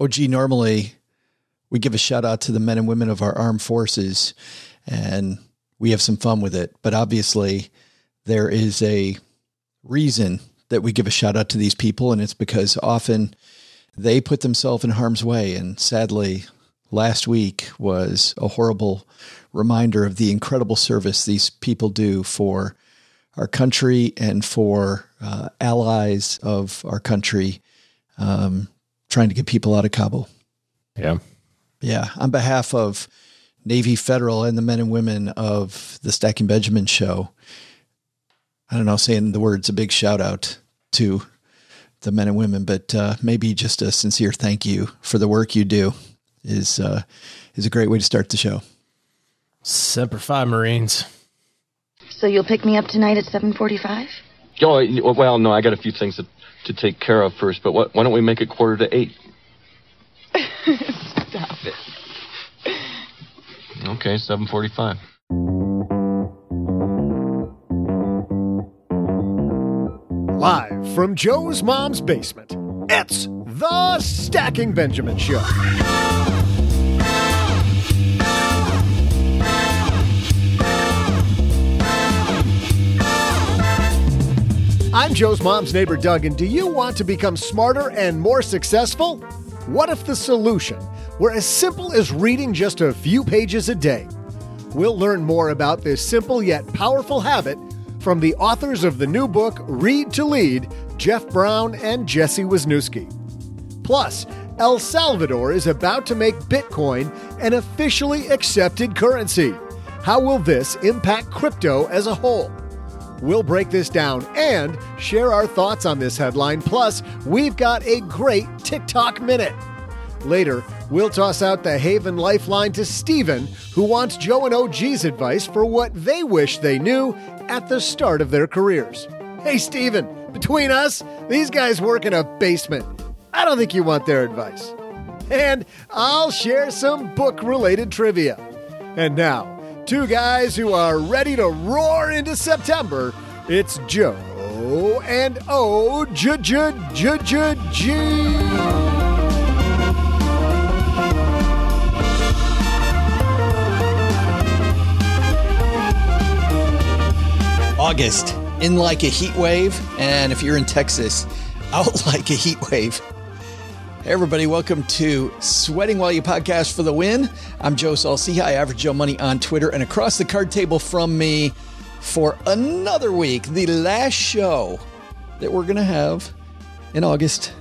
OG, normally we give a shout out to the men and women of our armed forces and we have some fun with it. But obviously there is a reason that we give a shout out to these people. And it's because often they put themselves in harm's way. And sadly, last week was a horrible reminder of the incredible service these people do for our country and for allies of our country, trying to get people out of Kabul. Yeah. Yeah. On behalf of Navy Federal and the men and women of the Stacking Benjamin show, I don't know, saying the words, a big shout out to the men and women, but maybe just a sincere thank you for the work you do is a great way to start the show. Semper Fi, Marines. So you'll pick me up tonight at 7:45? Oh, well, no, I got a few things to take care of first, but why don't we make it 7:45? Stop it. Okay, 7:45. Live from Joe's mom's basement, it's the Stacking Benjamin Show. I'm Joe's mom's neighbor, Doug, and do you want to become smarter and more successful? What if the solution were as simple as reading just a few pages a day? We'll learn more about this simple yet powerful habit from the authors of the new book, Read to Lead, Jeff Brown and Jesse Wisniewski. Plus, El Salvador is about to make Bitcoin an officially accepted currency. How will this impact crypto as a whole? We'll break this down and share our thoughts on this headline. Plus, we've got a great TikTok Minute. Later, we'll toss out the Haven Lifeline to Steven, who wants Joe and OG's advice for what they wish they knew at the start of their careers. Hey, Steven, between us, these guys work in a basement. I don't think you want their advice. And I'll share some book-related trivia. And now, two guys who are ready to roar into September. It's Joe and OG. August, in like a heat wave, and if you're in Texas, out like a heat wave. Hey everybody, welcome to Sweating While You Podcast for the Win. I'm Joe Saul-Sehy, Average Joe Money on Twitter, and across the card table from me for another week, the last show that we're going to have in August.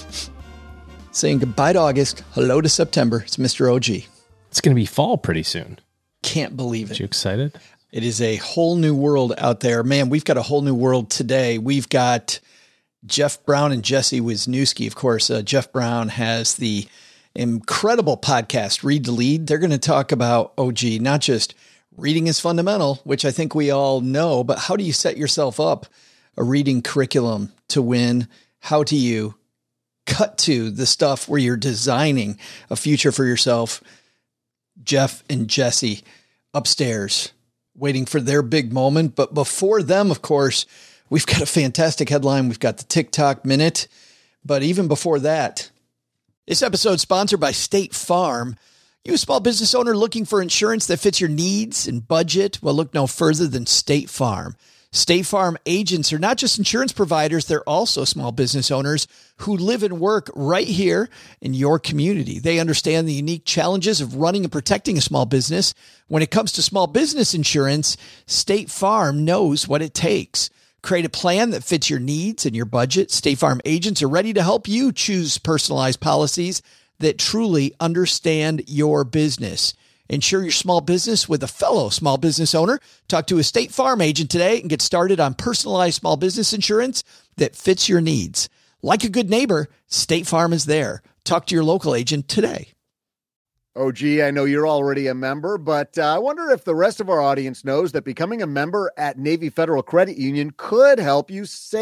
Saying goodbye to August, hello to September. It's Mr. OG. It's going to be fall pretty soon. Can't believe it. You excited? It is a whole new world out there. Man, we've got a whole new world today. We've got Jeff Brown and Jesse Wisniewski. Of course, Jeff Brown has the incredible podcast, Read to Lead. They're going to talk about, OG, not just reading is fundamental, which I think we all know, but how do you set yourself up a reading curriculum to win? How do you cut to the stuff where you're designing a future for yourself? Jeff and Jesse upstairs waiting for their big moment. But before them, of course, we've got a fantastic headline. We've got the TikTok Minute. But even before that, this episode is sponsored by State Farm. You a small business owner looking for insurance that fits your needs and budget? Well, look no further than State Farm. State Farm agents are not just insurance providers, they're also small business owners who live and work right here in your community. They understand the unique challenges of running and protecting a small business. When it comes to small business insurance, State Farm knows what it takes. Create a plan that fits your needs and your budget. State Farm agents are ready to help you choose personalized policies that truly understand your business. Insure your small business with a fellow small business owner. Talk to a State Farm agent today and get started on personalized small business insurance that fits your needs. Like a good neighbor, State Farm is there. Talk to your local agent today. OG, I know you're already a member, but I wonder if the rest of our audience knows that becoming a member at Navy Federal Credit Union could help you save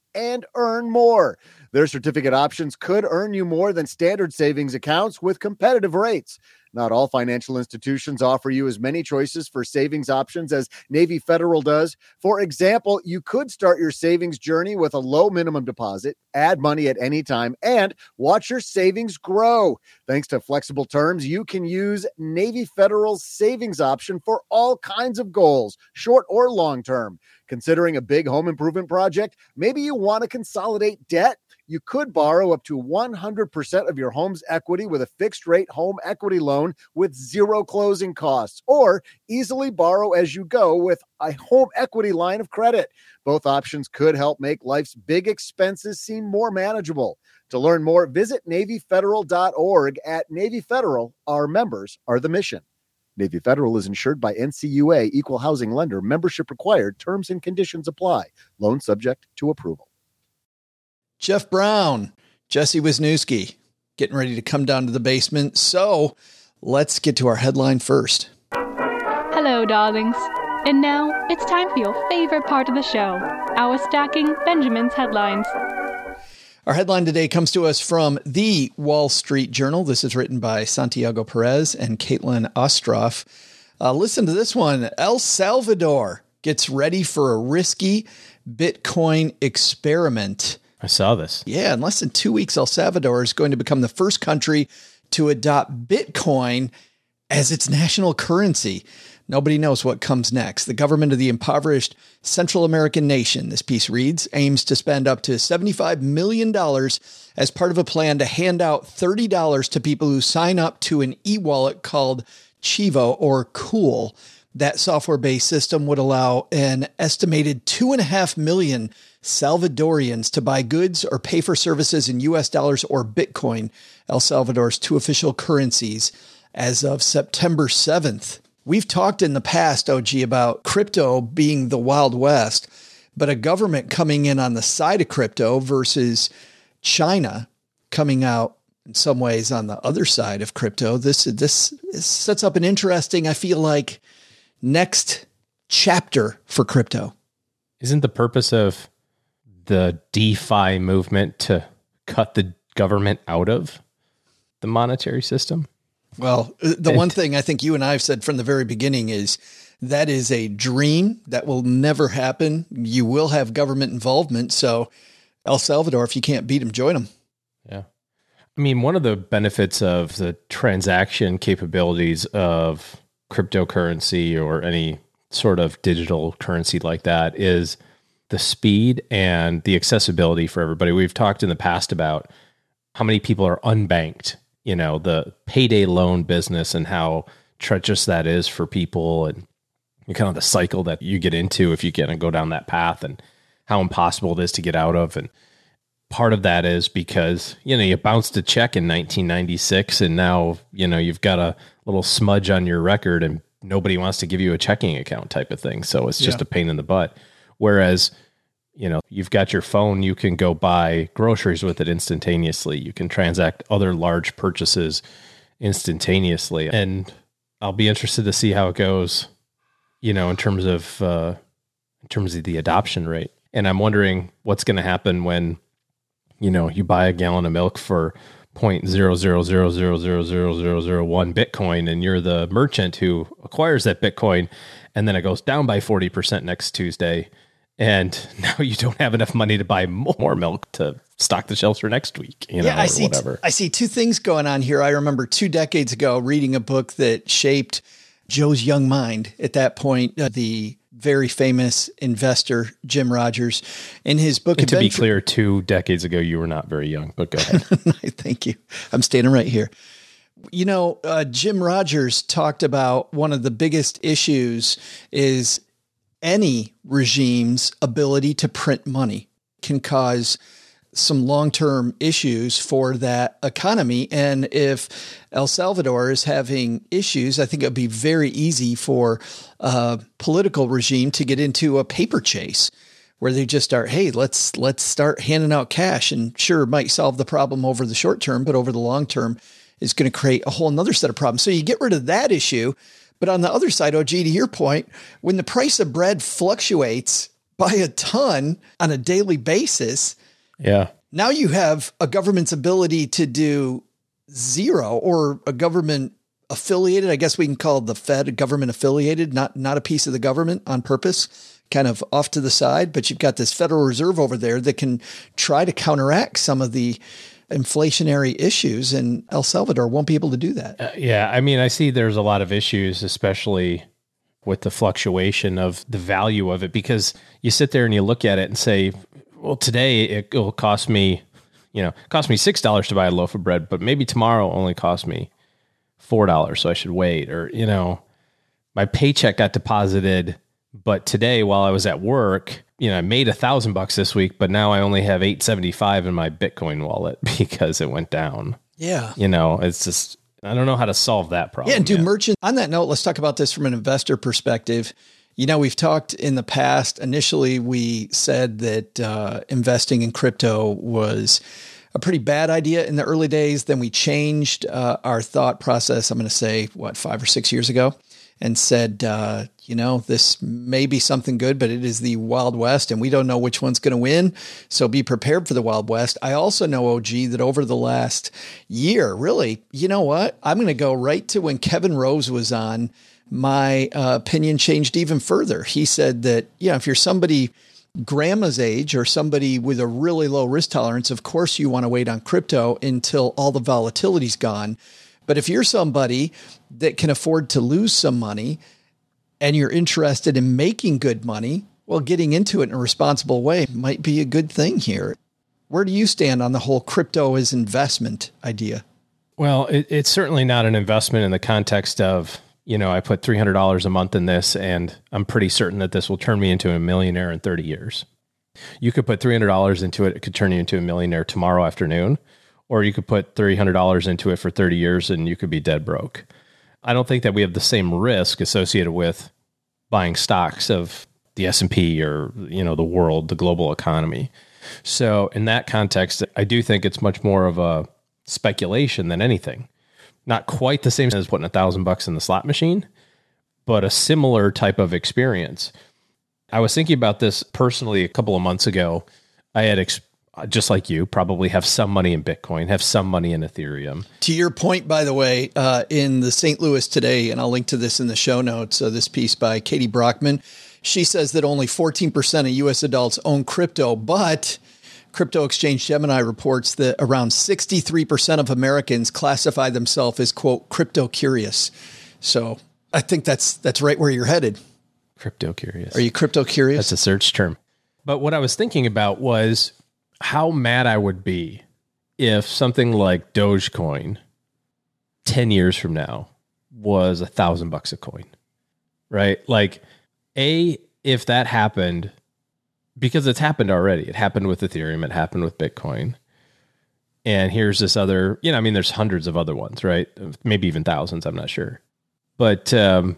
and earn more. Their certificate options could earn you more than standard savings accounts with competitive rates. Not all financial institutions offer you as many choices for savings options as Navy Federal does. For example, you could start your savings journey with a low minimum deposit, add money at any time, and watch your savings grow. Thanks to flexible terms, you can use Navy Federal's savings option for all kinds of goals, short or long term. Considering a big home improvement project, maybe you want to consolidate debt. You could borrow up to 100% of your home's equity with a fixed-rate home equity loan with zero closing costs, or easily borrow as you go with a home equity line of credit. Both options could help make life's big expenses seem more manageable. To learn more, visit NavyFederal.org. At Navy Federal, our members are the mission. Navy Federal is insured by NCUA, Equal Housing Lender. Membership required. Terms and conditions apply. Loan subject to approval. Jeff Brown, Jesse Wisniewski, getting ready to come down to the basement. So let's get to our headline first. Hello, darlings. And now it's time for your favorite part of the show, our Stacking Benjamin's headlines. Our headline today comes to us from the Wall Street Journal. This is written by Santiago Perez and Caitlin Ostroff. Listen to this one. El Salvador gets ready for a risky Bitcoin experiment. I saw this. Yeah, in less than 2 weeks, El Salvador is going to become the first country to adopt Bitcoin as its national currency. Nobody knows what comes next. The government of the impoverished Central American nation, this piece reads, aims to spend up to $75 million as part of a plan to hand out $30 to people who sign up to an e-wallet called Chivo or Cool. That software-based system would allow an estimated 2.5 million Salvadorians to buy goods or pay for services in US dollars or Bitcoin, El Salvador's two official currencies, as of September 7th. We've talked in the past, OG, about crypto being the Wild West, but a government coming in on the side of crypto versus China coming out in some ways on the other side of crypto. This sets up an interesting, I feel like, next chapter for crypto. Isn't the purpose of the DeFi movement to cut the government out of the monetary system? Well, the one thing I think you and I have said from the very beginning is that is a dream that will never happen. You will have government involvement. So El Salvador, if you can't beat them, join them. Yeah. I mean, one of the benefits of the transaction capabilities of cryptocurrency or any sort of digital currency like that is the speed and the accessibility for everybody. We've talked in the past about how many people are unbanked, you know, the payday loan business and how treacherous that is for people and kind of the cycle that you get into if you kind of go down that path and how impossible it is to get out of. And part of that is because, you know, you bounced a check in 1996 and now, you know, you've got a little smudge on your record and nobody wants to give you a checking account type of thing. So it's just a pain in the butt. Whereas, you know, you've got your phone, you can go buy groceries with it instantaneously. You can transact other large purchases instantaneously. And I'll be interested to see how it goes, you know, in terms of the adoption rate. And I'm wondering what's going to happen when, you know, you buy a gallon of milk for 0.000000001 Bitcoin and you're the merchant who acquires that Bitcoin and then it goes down by 40% next Tuesday. And now you don't have enough money to buy more milk to stock the shelves for next week, you know, I see whatever. I see two things going on here. I remember 2 decades ago reading a book that shaped Joe's young mind at that point, the very famous investor, Jim Rogers, in his book. And to be clear, 2 decades ago, you were not very young, but go ahead. Thank you. I'm standing right here. You know, Jim Rogers talked about one of the biggest issues is any regime's ability to print money can cause some long-term issues for that economy. And if El Salvador is having issues, I think it would be very easy for a political regime to get into a paper chase where they just start, hey, let's start handing out cash. And sure, it might solve the problem over the short term, but over the long term is going to create a whole nother set of problems. So you get rid of that issue. But on the other side, OG, to your point, when the price of bread fluctuates by a ton on a daily basis. Yeah. Now you have a government's ability to do zero, or a government affiliated. I guess we can call the Fed a government affiliated, not a piece of the government on purpose, kind of off to the side. But you've got this Federal Reserve over there that can try to counteract some of the inflationary issues, and El Salvador won't be able to do that. Yeah. I mean, I see there's a lot of issues, especially with the fluctuation of the value of it, because you sit there and you look at it and say, well, today it will cost me $6 to buy a loaf of bread, but maybe tomorrow only cost me $4. So I should wait. Or, my paycheck got deposited, but today while I was at work, I made $1,000 this week, but now I only have $875 in my Bitcoin wallet because it went down. Yeah. It's just, I don't know how to solve that problem. Yeah. And do yet. merchants, on that note, let's talk about this from an investor perspective. We've talked in the past. Initially, we said that investing in crypto was a pretty bad idea in the early days. Then we changed our thought process, I'm going to say, 5 or 6 years ago, and said, this may be something good, but it is the Wild West, and we don't know which one's going to win. So be prepared for the Wild West. I also know, OG, that over the last year, really, you know what? I'm going to go right to when Kevin Rose was on. My opinion changed even further. He said that, if you're somebody grandma's age or somebody with a really low risk tolerance, of course you want to wait on crypto until all the volatility's gone. But if you're somebody that can afford to lose some money and you're interested in making good money, well, getting into it in a responsible way might be a good thing here. Where do you stand on the whole crypto as investment idea? Well, it's certainly not an investment in the context of, I put $300 a month in this, and I'm pretty certain that this will turn me into a millionaire in 30 years. You could put $300 into it. It could turn you into a millionaire tomorrow afternoon, or you could put $300 into it for 30 years and you could be dead broke. I don't think that we have the same risk associated with buying stocks of the S&P or, the world, the global economy. So in that context, I do think it's much more of a speculation than anything. Not quite the same as putting $1,000 in the slot machine, but a similar type of experience. I was thinking about this personally a couple of months ago. I had, just like you, probably have some money in Bitcoin, have some money in Ethereum. To your point, by the way, in the St. Louis Today, and I'll link to this in the show notes, this piece by Katie Brockman, she says that only 14% of U.S. adults own crypto, but crypto exchange Gemini reports that around 63% of Americans classify themselves as, quote, crypto curious. So I think that's right where you're headed. Crypto curious. Are you crypto curious? That's a search term. But what I was thinking about was how mad I would be if something like Dogecoin 10 years from now was $1,000 a coin, right? Like, if that happened, because it's happened already. It happened with Ethereum. It happened with Bitcoin. And here's this other, there's hundreds of other ones, right? Maybe even thousands. I'm not sure. But how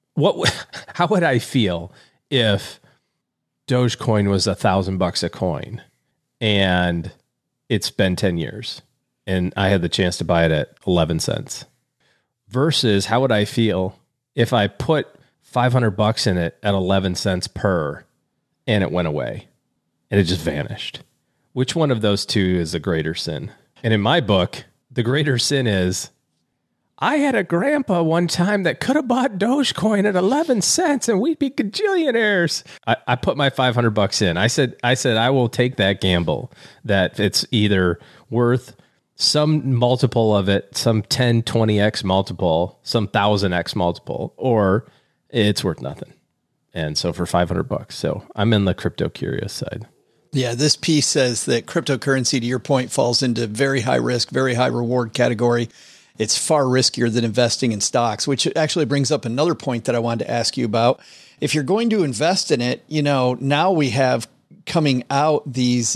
would I feel if Dogecoin was $1,000 a coin and it's been 10 years and I had the chance to buy it at 11 cents versus how would I feel if I put $500 in it at 11 cents per and it went away and it just vanished? Which one of those two is a greater sin? And in my book, the greater sin is, I had a grandpa one time that could have bought Dogecoin at 11 cents and we'd be gajillionaires. I put my $500 in. I said, I will take that gamble that it's either worth some multiple of it, some 10, 20x multiple, some 1,000x multiple, or it's worth nothing. And so for $500, so I'm in the crypto curious side. Yeah, this piece says that cryptocurrency, to your point, falls into very high risk, very high reward category. It's far riskier than investing in stocks, which actually brings up another point that I wanted to ask you about. If you're going to invest in it, now we have coming out these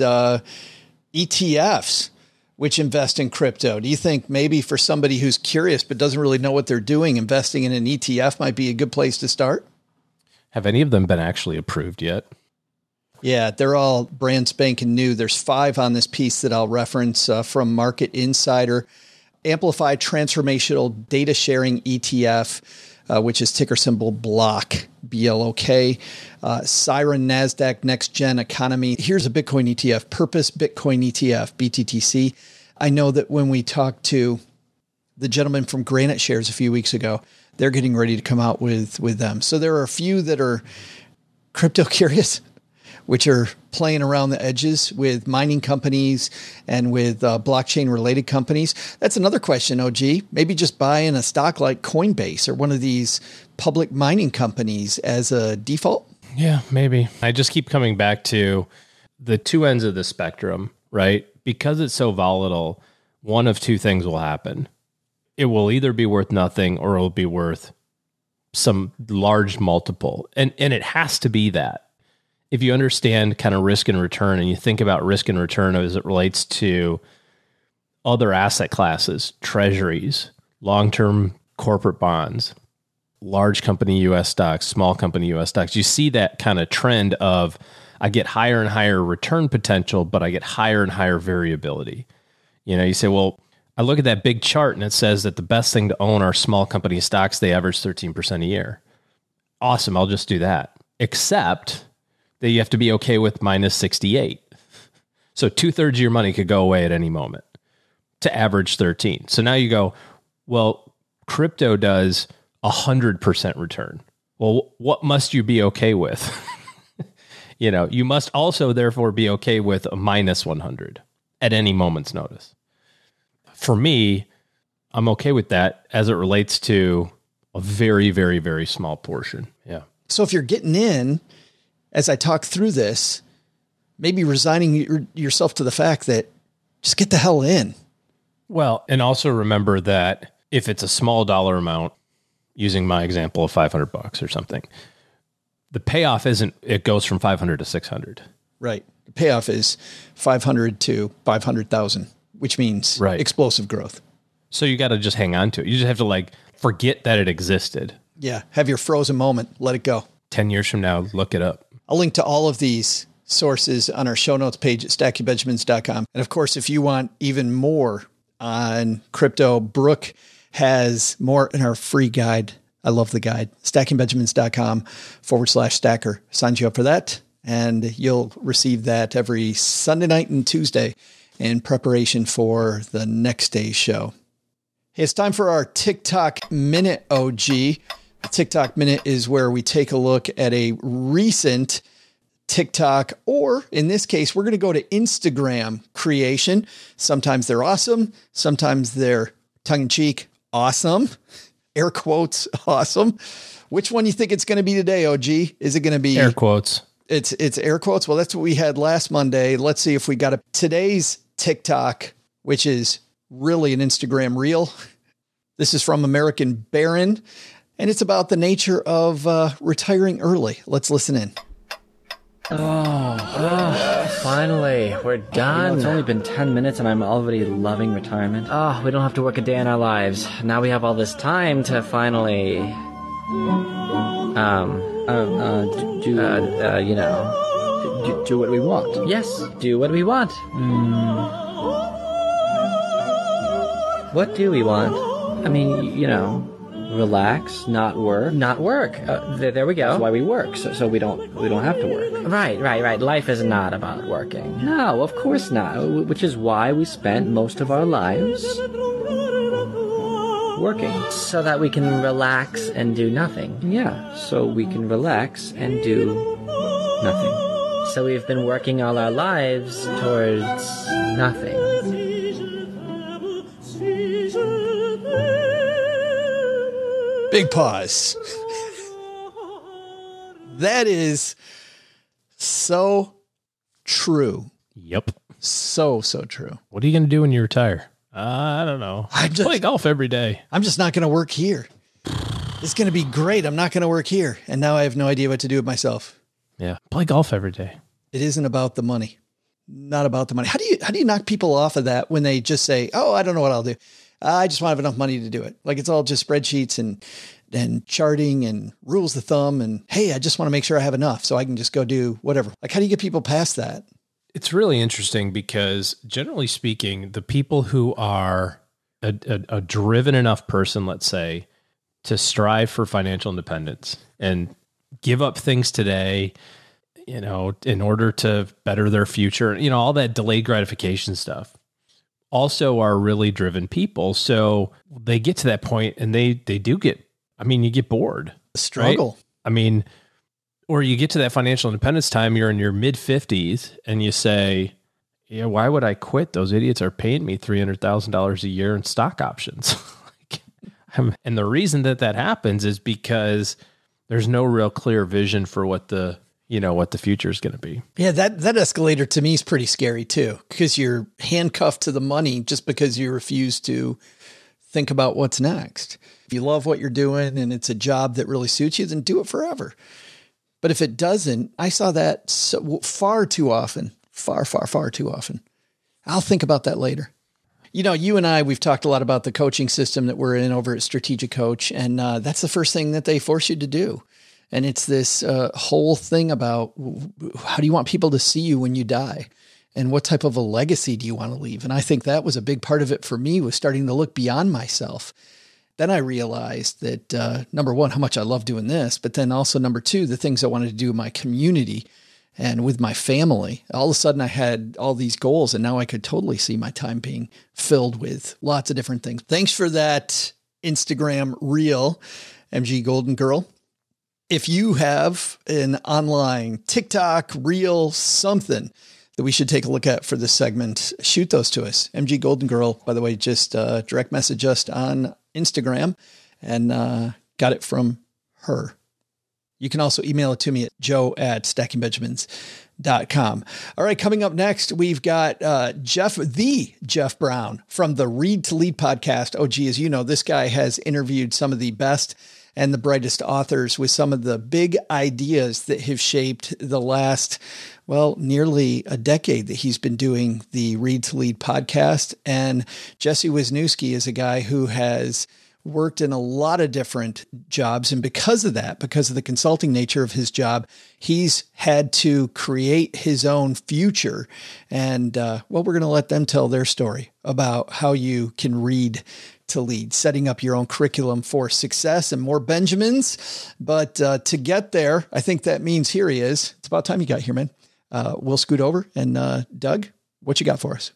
ETFs, which invest in crypto. Do you think maybe for somebody who's curious but doesn't really know what they're doing, investing in an ETF might be a good place to start? Have any of them been actually approved yet? Yeah, they're all brand spanking new. There's 5 on this piece that I'll reference from Market Insider. Amplify Transformational Data Sharing ETF, which is ticker symbol BLOCK, BLOK. Siren NASDAQ Next Gen Economy. Here's a Bitcoin ETF, Purpose Bitcoin ETF, BTTC. I know that when we talked to the gentleman from Granite Shares a few weeks ago, they're getting ready to come out with them. So there are a few that are crypto curious, which are playing around the edges with mining companies and with blockchain related companies. That's another question, OG. Maybe just buying a stock like Coinbase or one of these public mining companies as a default. Yeah, maybe. I just keep coming back to the two ends of the spectrum, right? Because it's so volatile, one of two things will happen. It will either be worth nothing or it'll be worth some large multiple. And it has to be that. If you understand kind of risk and return and you think about risk and return as it relates to other asset classes, treasuries, long-term corporate bonds, large company U.S. stocks, small company U.S. stocks, you see that kind of trend of I get higher and higher return potential, but I get higher and higher variability. You know, you say, well, I look at that big chart and it says that the best thing to own are small company stocks. They average 13% a year. Awesome. I'll just do that. Except that you have to be okay with minus 68. So 2/3 of your money could go away at any moment to average 13. So now you go, well, crypto does 100% return. Well, what must you be okay with? You know, you must also therefore be okay with a minus 100 at any moment's notice. For me, I'm okay with that as it relates to a very, very, very small portion. Yeah. So if you're getting in, as I talk through this, maybe resigning yourself to the fact that just get the hell in. Well, and also remember that if it's a small dollar amount, using my example of $500 or something, the payoff isn't, it goes from 500 to 600. Right. The payoff is 500 to 500,000, which means explosive growth. So you got to just hang on to it. You just have to like forget that it existed. Yeah. Have your frozen moment. Let it go. 10 years from now, look it up. I'll link to all of these sources on our show notes page at stackingbenjamins.com. And of course, if you want even more on crypto, Brooke has more in our free guide. I love the guide. stackingbenjamins.com/stacker. Signs you up for that. And you'll receive that every Sunday night and Tuesday in preparation for the next day's show. Hey, it's time for our TikTok Minute, OG. The TikTok Minute is where we take a look at a recent TikTok, or in this case, we're going to go to Instagram creation. Sometimes they're awesome. Sometimes they're tongue-in-cheek awesome. Air quotes awesome. Which one do you think it's going to be today, OG? Is it going to be air quotes? It's air quotes. Well, that's what we had last Monday. Let's see if we got today's TikTok, which is really an Instagram reel. This is from American Baron, and it's about the nature of retiring early. Let's listen in. Finally, we're done. You know, it's only been 10 minutes and I'm already loving retirement. We don't have to work a day in our lives. Now we have all this time to finally, do what we want. Yes, do what we want. What do we want? I mean, relax, not work. Not work. There we go. That's why we work, so we don't have to work. Right. Life is not about working. No, of course not. Which is why we spent most of our lives working, so that we can relax and do nothing. Yeah, so we can relax and do nothing. So we've been working all our lives towards nothing. Big pause. That is so true. Yep. So true. What are you going to do when you retire? I don't know. I play golf every day. I'm just not going to work here. It's going to be great. I'm not going to work here. And now I have no idea what to do with myself. Yeah. Play golf every day. It isn't about the money. Not about the money. How do you knock people off of that when they just say, oh, I don't know what I'll do. I just want to have enough money to do it. Like it's all just spreadsheets and charting and rules of thumb. And hey, I just want to make sure I have enough so I can just go do whatever. Like, how do you get people past that? It's really interesting because generally speaking, the people who are a driven enough person, let's say, to strive for financial independence and give up things today, in order to better their future, all that delayed gratification stuff, also are really driven people. So they get to that point and they do get, you get bored. Struggle. Right? Or you get to that financial independence time, you're in your mid 50s and you say, yeah, why would I quit? Those idiots are paying me $300,000 a year in stock options. And the reason that happens is because there's no real clear vision for what the future is going to be. Yeah, that escalator to me is pretty scary too, because you're handcuffed to the money just because you refuse to think about what's next. If you love what you're doing and it's a job that really suits you, then do it forever. But if it doesn't, I saw that far too often, far too often. I'll think about that later. You and I, we've talked a lot about the coaching system that we're in over at Strategic Coach. And that's the first thing that they force you to do. And it's this whole thing about how do you want people to see you when you die? And what type of a legacy do you want to leave? And I think that was a big part of it for me, was starting to look beyond myself. Then I realized that, number one, how much I love doing this, but then also number two, the things I wanted to do in my community and with my family. All of a sudden I had all these goals, and now I could totally see my time being filled with lots of different things. Thanks for that Instagram reel, MG Golden Girl. If you have an online TikTok reel, something that we should take a look at for this segment, shoot those to us. MG Golden Girl, by the way, just direct message us on Instagram and got it from her. You can also email it to me at joe@stackingbenjamins.com. All right, coming up next, we've got Jeff Brown from the Read to Lead podcast. Oh, gee, as you know, this guy has interviewed some of the best and the brightest authors with some of the big ideas that have shaped the last, nearly a decade that he's been doing the Read to Lead podcast. And Jesse Wisniewski is a guy who has worked in a lot of different jobs. And because of the consulting nature of his job, he's had to create his own future. And, we're going to let them tell their story about how you can read to lead, setting up your own curriculum for success and more Benjamins. But to get there, I think that means here he is. It's about time you got here, man. We'll scoot over. And Doug, what you got for us?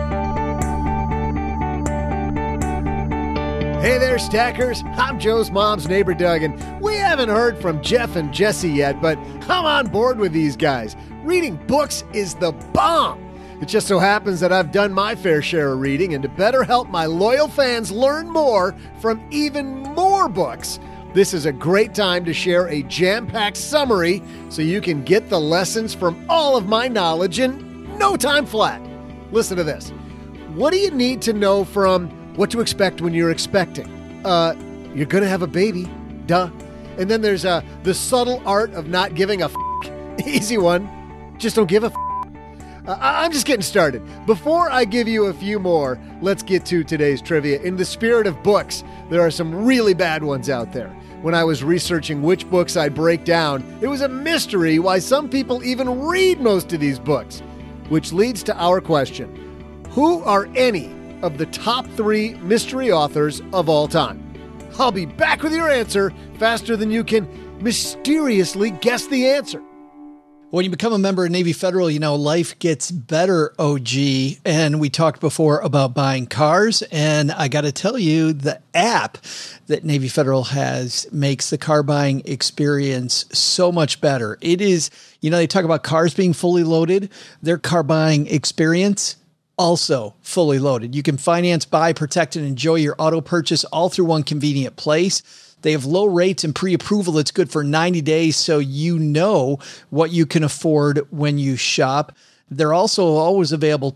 Hey there, Stackers. I'm Joe's mom's neighbor, Doug, and we haven't heard from Jeff and Jesse yet, but I'm on board with these guys. Reading books is the bomb. It just so happens that I've done my fair share of reading, and to better help my loyal fans learn more from even more books, this is a great time to share a jam-packed summary so you can get the lessons from all of my knowledge in no time flat. Listen to this. What do you need to know from what to expect when you're expecting? You're going to have a baby. Duh. And then there's the subtle art of not giving a f***. Easy one. Just don't give a f***. I'm just getting started. Before I give you a few more, let's get to today's trivia. In the spirit of books, there are some really bad ones out there. When I was researching which books I'd break down, it was a mystery why some people even read most of these books. Which leads to our question. Who are any of the top 3 mystery authors of all time? I'll be back with your answer faster than you can mysteriously guess the answer. When you become a member of Navy Federal, life gets better, OG. And we talked before about buying cars. And I got to tell you, the app that Navy Federal has makes the car buying experience so much better. It is, they talk about cars being fully loaded. Their car buying experience also fully loaded. You can finance, buy, protect, and enjoy your auto purchase all through one convenient place. They have low rates and pre-approval that's good for 90 days, so you know what you can afford when you shop. They're also always available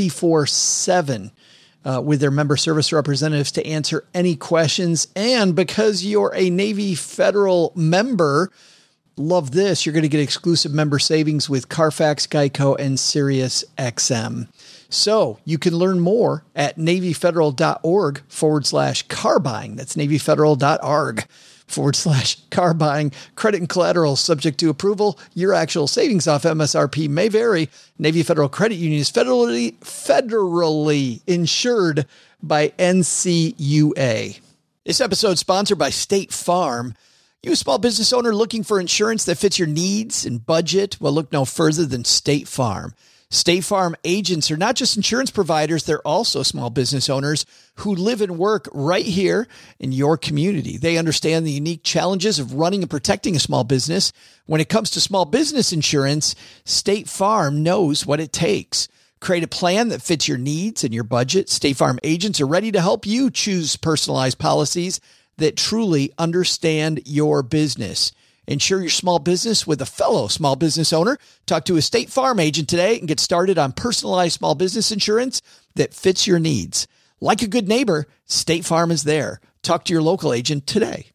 24/7 with their member service representatives to answer any questions. And because you're a Navy Federal member, love this, you're going to get exclusive member savings with Carfax, Geico, and SiriusXM. So you can learn more at NavyFederal.org/car buying. That's NavyFederal.org. car buying. Credit and collateral subject to approval. Your actual savings off MSRP may vary. Navy Federal Credit Union is federally insured by NCUA. This episode is sponsored by State Farm. You a small business owner looking for insurance that fits your needs and budget? Well, look no further than State Farm. State Farm agents are not just insurance providers, they're also small business owners who live and work right here in your community. They understand the unique challenges of running and protecting a small business. When it comes to small business insurance, State Farm knows what it takes. Create a plan that fits your needs and your budget. State Farm agents are ready to help you choose personalized policies that truly understand your business. Insure your small business with a fellow small business owner. Talk to a State Farm agent today and get started on personalized small business insurance that fits your needs. Like a good neighbor, State Farm is there. Talk to your local agent today.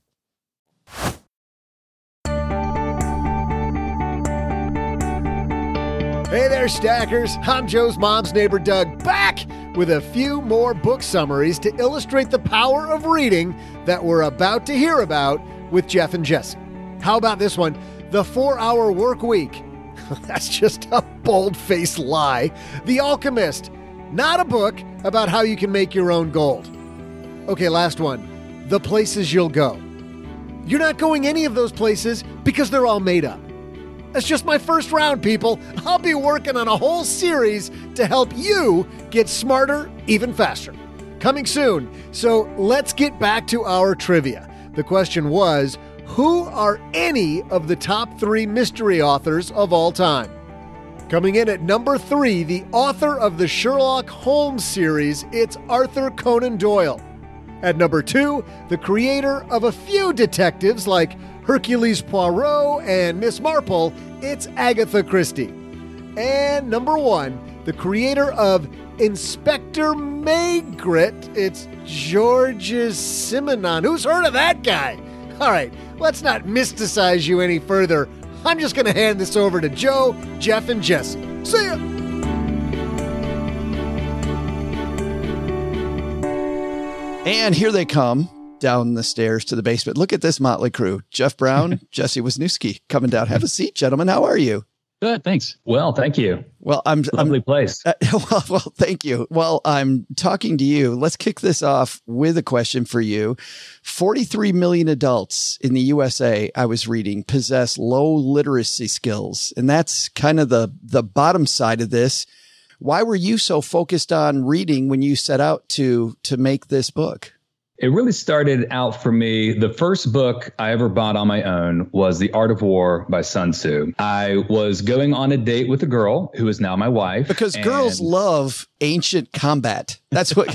Hey there, Stackers. I'm Joe's mom's neighbor, Doug, back with a few more book summaries to illustrate the power of reading that we're about to hear about with Jeff and Jesse. How about this one? The 4-Hour Work Week. That's just a bold-faced lie. The Alchemist. Not a book about how you can make your own gold. Okay, last one. The Places You'll Go. You're not going any of those places because they're all made up. That's just my first round, people. I'll be working on a whole series to help you get smarter even faster. Coming soon. So let's get back to our trivia. The question was, who are any of the top 3 mystery authors of all time? Coming in at number 3, the author of the Sherlock Holmes series, it's Arthur Conan Doyle. At number 2, the creator of a few detectives like Hercule Poirot and Miss Marple, it's Agatha Christie. And number 1, the creator of Inspector Maigret, it's Georges Simenon. Who's heard of that guy? All right, let's not mysticize you any further. I'm just going to hand this over to Joe, Jeff, and Jesse. See ya! And here they come down the stairs to the basement. Look at this motley crew. Jeff Brown, Jesse Wisniewski coming down. Have a seat, gentlemen. How are you? Good, thanks. Well, thank you. Well, Lovely place. Well, thank you. Well, I'm talking to you. Let's kick this off with a question for you. 43 million adults in the USA, I was reading, possess low literacy skills. And that's kind of the bottom side of this. Why were you so focused on reading when you set out to make this book? It really started out for me. The first book I ever bought on my own was The Art of War by Sun Tzu. I was going on a date with a girl who is now my wife. Because girls love ancient combat. That's what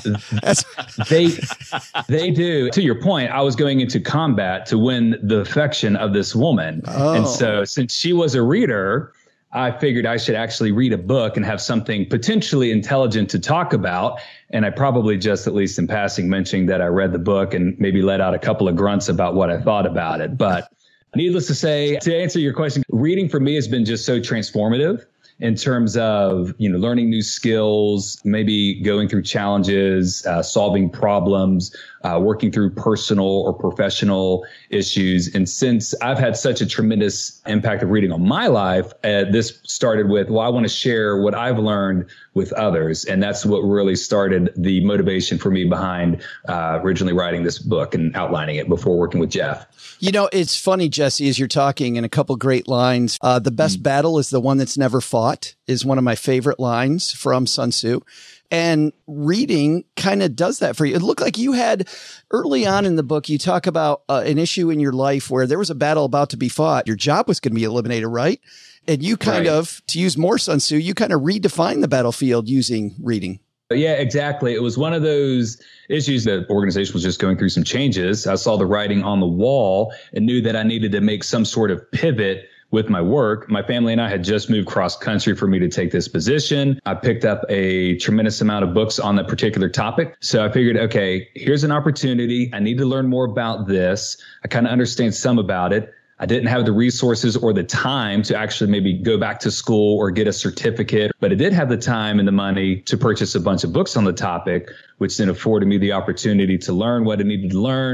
they do. To your point, I was going into combat to win the affection of this woman. Oh. And so since she was a reader, I figured I should actually read a book and have something potentially intelligent to talk about. And I probably just, at least in passing, mentioned that I read the book and maybe let out a couple of grunts about what I thought about it. But needless to say, to answer your question, reading for me has been just so transformative in terms of, learning new skills, maybe going through challenges, solving problems, working through personal or professional issues. And since I've had such a tremendous impact of reading on my life, this started with, I want to share what I've learned with others. And that's what really started the motivation for me behind originally writing this book and outlining it before working with Jeff. It's funny, Jesse, as you're talking, and a couple great lines. The best battle is the one that's never fought is one of my favorite lines from Sun Tzu. And reading kind of does that for you. It looked like you had early on in the book, you talk about an issue in your life where there was a battle about to be fought. Your job was going to be eliminated, right? And you kind of, to use more Sun Tzu, you kind of redefined the battlefield using reading. Yeah, exactly. It was one of those issues that the organization was just going through some changes. I saw the writing on the wall and knew that I needed to make some sort of pivot with my work. My family and I had just moved cross country for me to take this position. I picked up a tremendous amount of books on that particular topic. So I figured, okay, here's an opportunity. I need to learn more about this. I kind of understand some about it. I didn't have the resources or the time to actually maybe go back to school or get a certificate, but I did have the time and the money to purchase a bunch of books on the topic, which then afforded me the opportunity to learn what I needed to learn,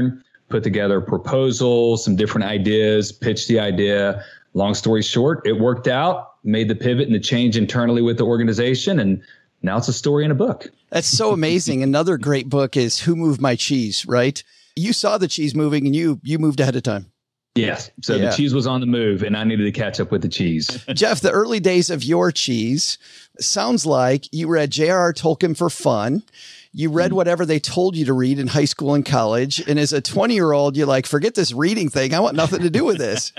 put together a proposal, some different ideas, pitched the idea. Long story short, it worked out, made the pivot and the change internally with the organization. And now it's a story in a book. That's so amazing. Another great book is Who Moved My Cheese, right? You saw the cheese moving and you moved ahead of time. Yes. So the cheese was on the move and I needed to catch up with the cheese. Jeff, the early days of your cheese sounds like you read J.R.R. Tolkien for fun. You read whatever they told you to read in high school and college. And as a 20-year-old, you're like, forget this reading thing. I want nothing to do with this.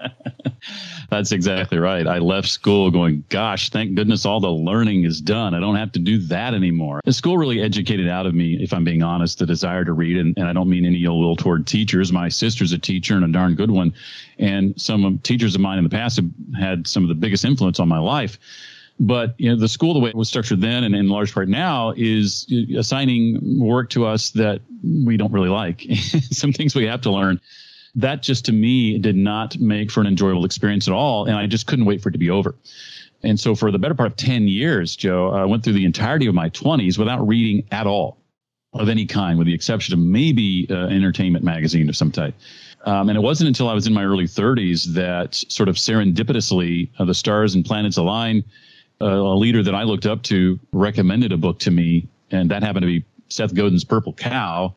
That's exactly right. I left school going, gosh, thank goodness all the learning is done. I don't have to do that anymore. The school really educated out of me, if I'm being honest, the desire to read. And I don't mean any ill will toward teachers. My sister's a teacher and a darn good one. And some teachers of mine in the past have had some of the biggest influence on my life. But the school, the way it was structured then and in large part now, is assigning work to us that we don't really like. Some things we have to learn. That just, to me, did not make for an enjoyable experience at all. And I just couldn't wait for it to be over. And so for the better part of 10 years, Joe, I went through the entirety of my 20s without reading at all of any kind, with the exception of maybe entertainment magazine of some type. And it wasn't until I was in my early 30s that sort of serendipitously the stars and planets aligned. A leader that I looked up to recommended a book to me, and that happened to be Seth Godin's Purple Cow.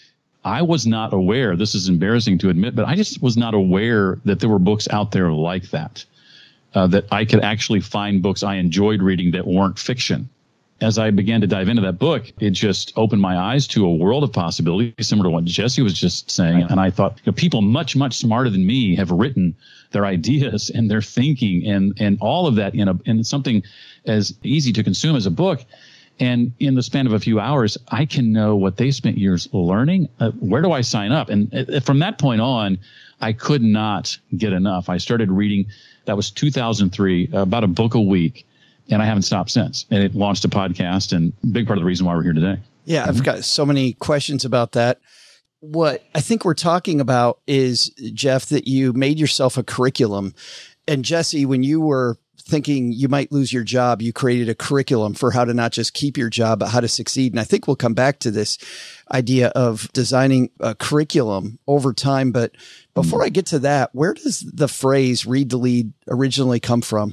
I was not aware, this is embarrassing to admit, but I just was not aware that there were books out there like that, that I could actually find books I enjoyed reading that weren't fiction. As I began to dive into that book, it just opened my eyes to a world of possibilities, similar to what Jesse was just saying. And I thought, people much, much smarter than me have written their ideas and their thinking and all of that in something as easy to consume as a book. And in the span of a few hours, I can know what they spent years learning. Where do I sign up? And from that point on, I could not get enough. I started reading, that was 2003, about a book a week. And I haven't stopped since. And it launched a podcast, and a big part of the reason why we're here today. Yeah, I've got so many questions about that. What I think we're talking about is, Jeff, that you made yourself a curriculum. And Jesse, when you were thinking you might lose your job, you created a curriculum for how to not just keep your job, but how to succeed. And I think we'll come back to this idea of designing a curriculum over time. But before I get to that, where does the phrase read to lead originally come from?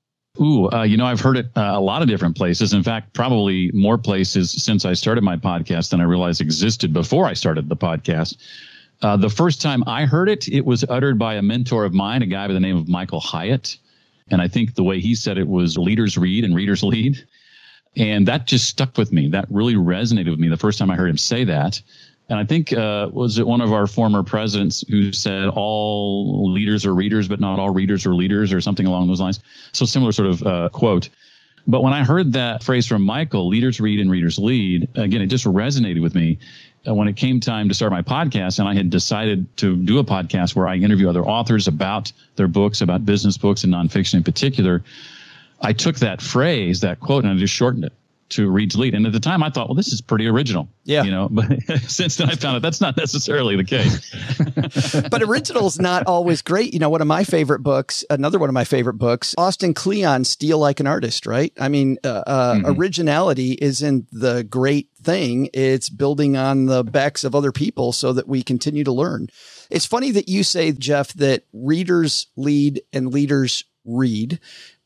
I've heard it a lot of different places. In fact, probably more places since I started my podcast than I realized existed before I started the podcast. The first time I heard it, it was uttered by a mentor of mine, a guy by the name of Michael Hyatt. And I think the way he said it was leaders read and readers lead. And that just stuck with me. That really resonated with me the first time I heard him say that. And I think, was it one of our former presidents who said all leaders are readers, but not all readers are leaders, or something along those lines? So similar sort of quote. But when I heard that phrase from Michael, leaders read and readers lead, again, it just resonated with me. When it came time to start my podcast, and I had decided to do a podcast where I interview other authors about their books, about business books and nonfiction in particular, I took that phrase, that quote, and I just shortened it to read to lead. And at the time I thought, well, this is pretty original. Yeah. But since then I found out that's not necessarily the case. But original is not always great. One of my favorite books, another one of my favorite books, Austin Kleon, Steal Like an Artist, right? I mean, originality isn't the great thing. It's building on the backs of other people so that we continue to learn. It's funny that you say, Jeff, that readers lead and leaders read,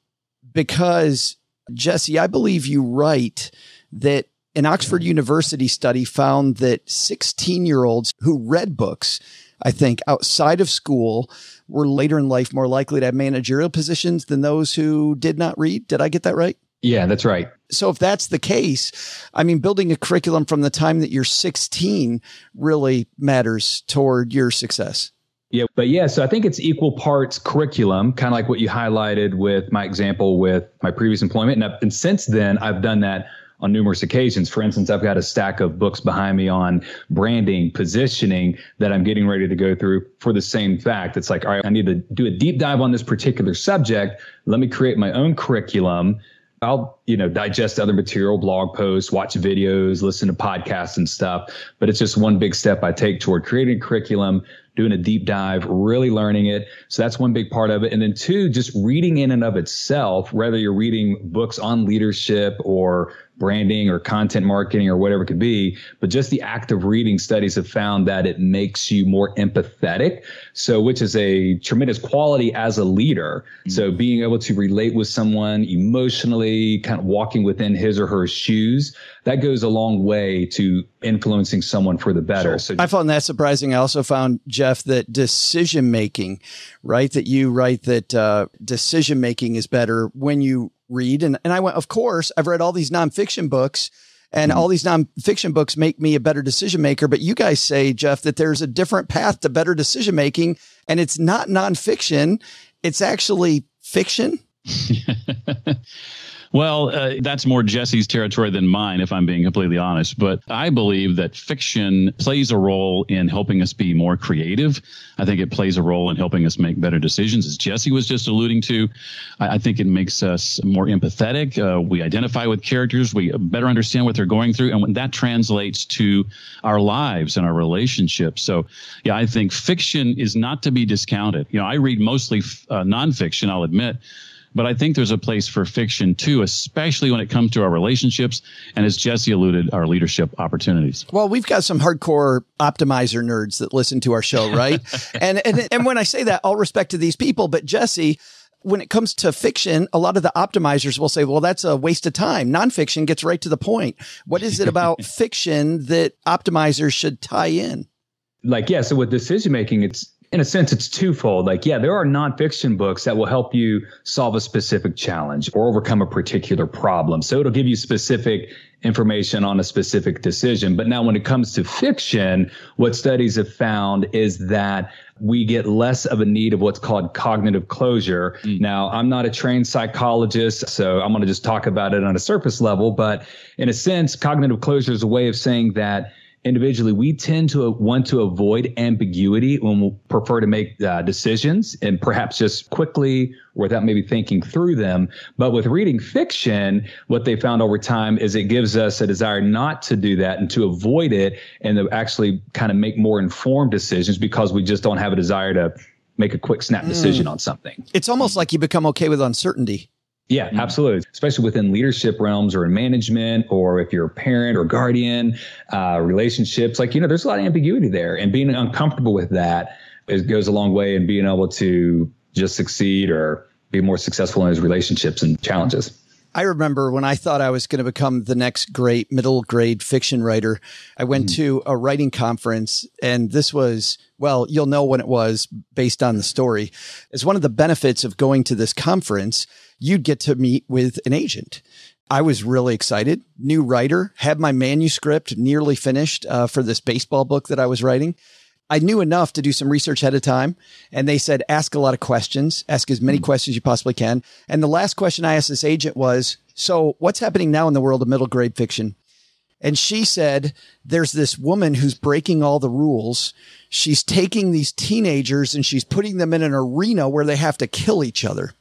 because Jesse, I believe you write that an Oxford University study found that 16-year-olds who read books, I think, outside of school were later in life more likely to have managerial positions than those who did not read. Did I get that right? Yeah, that's right. So if that's the case, I mean, building a curriculum from the time that you're 16 really matters toward your success. Yeah, so I think it's equal parts curriculum, kind of like what you highlighted with my example with my previous employment. And since then, I've done that on numerous occasions. For instance, I've got a stack of books behind me on branding, positioning that I'm getting ready to go through for the same fact. It's like, all right, I need to do a deep dive on this particular subject. Let me create my own curriculum. I'll, digest other material, blog posts, watch videos, listen to podcasts and stuff. But it's just one big step I take toward creating a curriculum, doing a deep dive, really learning it. So that's one big part of it. And then two, just reading in and of itself, whether you're reading books on leadership or branding or content marketing or whatever it could be. But just the act of reading, studies have found that it makes you more empathetic. So, which is a tremendous quality as a leader. So being able to relate with someone emotionally, kind of walking within his or her shoes, that goes a long way to influencing someone for the better. So I found that surprising. I also found, Jeff, that decision making, right? That you write that decision making is better when you read. And I went, of course, I've read all these nonfiction books, and all these nonfiction books make me a better decision maker. But you guys say, Jeff, that there's a different path to better decision making, and it's not nonfiction. It's actually fiction. Well, that's more Jesse's territory than mine, if I'm being completely honest. But I believe that fiction plays a role in helping us be more creative. I think it plays a role in helping us make better decisions, as Jesse was just alluding to. I think it makes us more empathetic. We identify with characters. We better understand what they're going through. And when that translates to our lives and our relationships. So, yeah, I think fiction is not to be discounted. You know, I read mostly nonfiction, I'll admit. But I think there's a place for fiction, too, especially when it comes to our relationships. And as Jesse alluded, our leadership opportunities. Well, we've got some hardcore optimizer nerds that listen to our show, right? and when I say that, all respect to these people. But Jesse, when it comes to fiction, a lot of the optimizers will say, well, that's a waste of time. Nonfiction gets right to the point. What is it about fiction that optimizers should tie in? So with decision making, in a sense, it's twofold. There are nonfiction books that will help you solve a specific challenge or overcome a particular problem. So it'll give you specific information on a specific decision. But now when it comes to fiction, what studies have found is that we get less of a need of what's called cognitive closure. Now, I'm not a trained psychologist, so I'm going to just talk about it on a surface level. But in a sense, cognitive closure is a way of saying that individually, we tend to want to avoid ambiguity when we prefer to make decisions, and perhaps just quickly without maybe thinking through them. But with reading fiction, what they found over time is it gives us a desire not to do that and to avoid it, and to actually kind of make more informed decisions because we just don't have a desire to make a quick snap decision on something. It's almost like you become okay with uncertainty. Yeah, absolutely. Especially within leadership realms or in management, or if you're a parent or guardian, relationships, there's a lot of ambiguity there, and being uncomfortable with that goes a long way in being able to just succeed or be more successful in his relationships and challenges. I remember when I thought I was going to become the next great middle grade fiction writer, I went to a writing conference, and this was, well, you'll know when it was based on the story. As one of the benefits of going to this conference, you'd get to meet with an agent. I was really excited. New writer, had my manuscript nearly finished for this baseball book that I was writing. I knew enough to do some research ahead of time, and they said, ask a lot of questions, ask as many questions you possibly can. And the last question I asked this agent was, so what's happening now in the world of middle grade fiction? And she said, there's this woman who's breaking all the rules. She's taking these teenagers and she's putting them in an arena where they have to kill each other.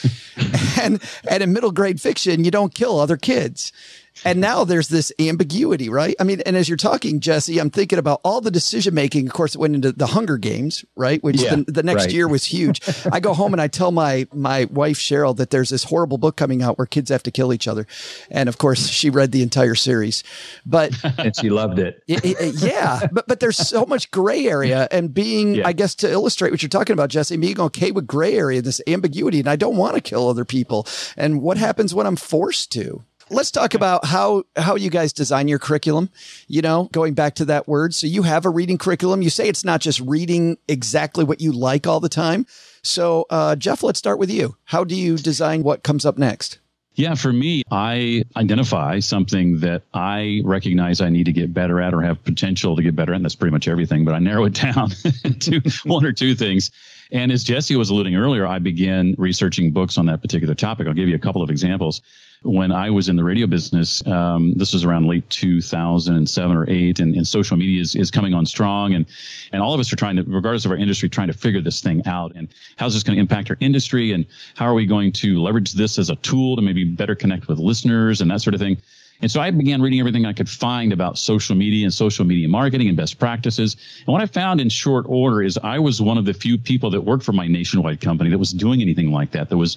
and in middle grade fiction, you don't kill other kids. And now there's this ambiguity, right? I mean, and as you're talking, Jesse, I'm thinking about all the decision making. Of course, it went into the Hunger Games, right? Which the next year was huge. I go home and I tell my wife, Cheryl, that there's this horrible book coming out where kids have to kill each other. And of course, she read the entire series, and she loved it. Yeah. But there's so much gray area, and being, I guess, to illustrate what you're talking about, Jesse, being okay with gray area, this ambiguity, and I don't want to kill other people. And what happens when I'm forced to? Let's talk about how you guys design your curriculum, going back to that word. So you have a reading curriculum. You say it's not just reading exactly what you like all the time. So, Jeff, let's start with you. How do you design what comes up next? Yeah, for me, I identify something that I recognize I need to get better at or have potential to get better at. And that's pretty much everything, but I narrow it down to one or two things. And as Jesse was alluding earlier, I began researching books on that particular topic. I'll give you a couple of examples. When I was in the radio business, this was around late 2007 or 8, and social media is coming on strong. And all of us are trying to, regardless of our industry, trying to figure this thing out. And how's this going to impact our industry? And how are we going to leverage this as a tool to maybe better connect with listeners and that sort of thing? And so I began reading everything I could find about social media and social media marketing and best practices. And what I found in short order is I was one of the few people that worked for my nationwide company that was doing anything like that was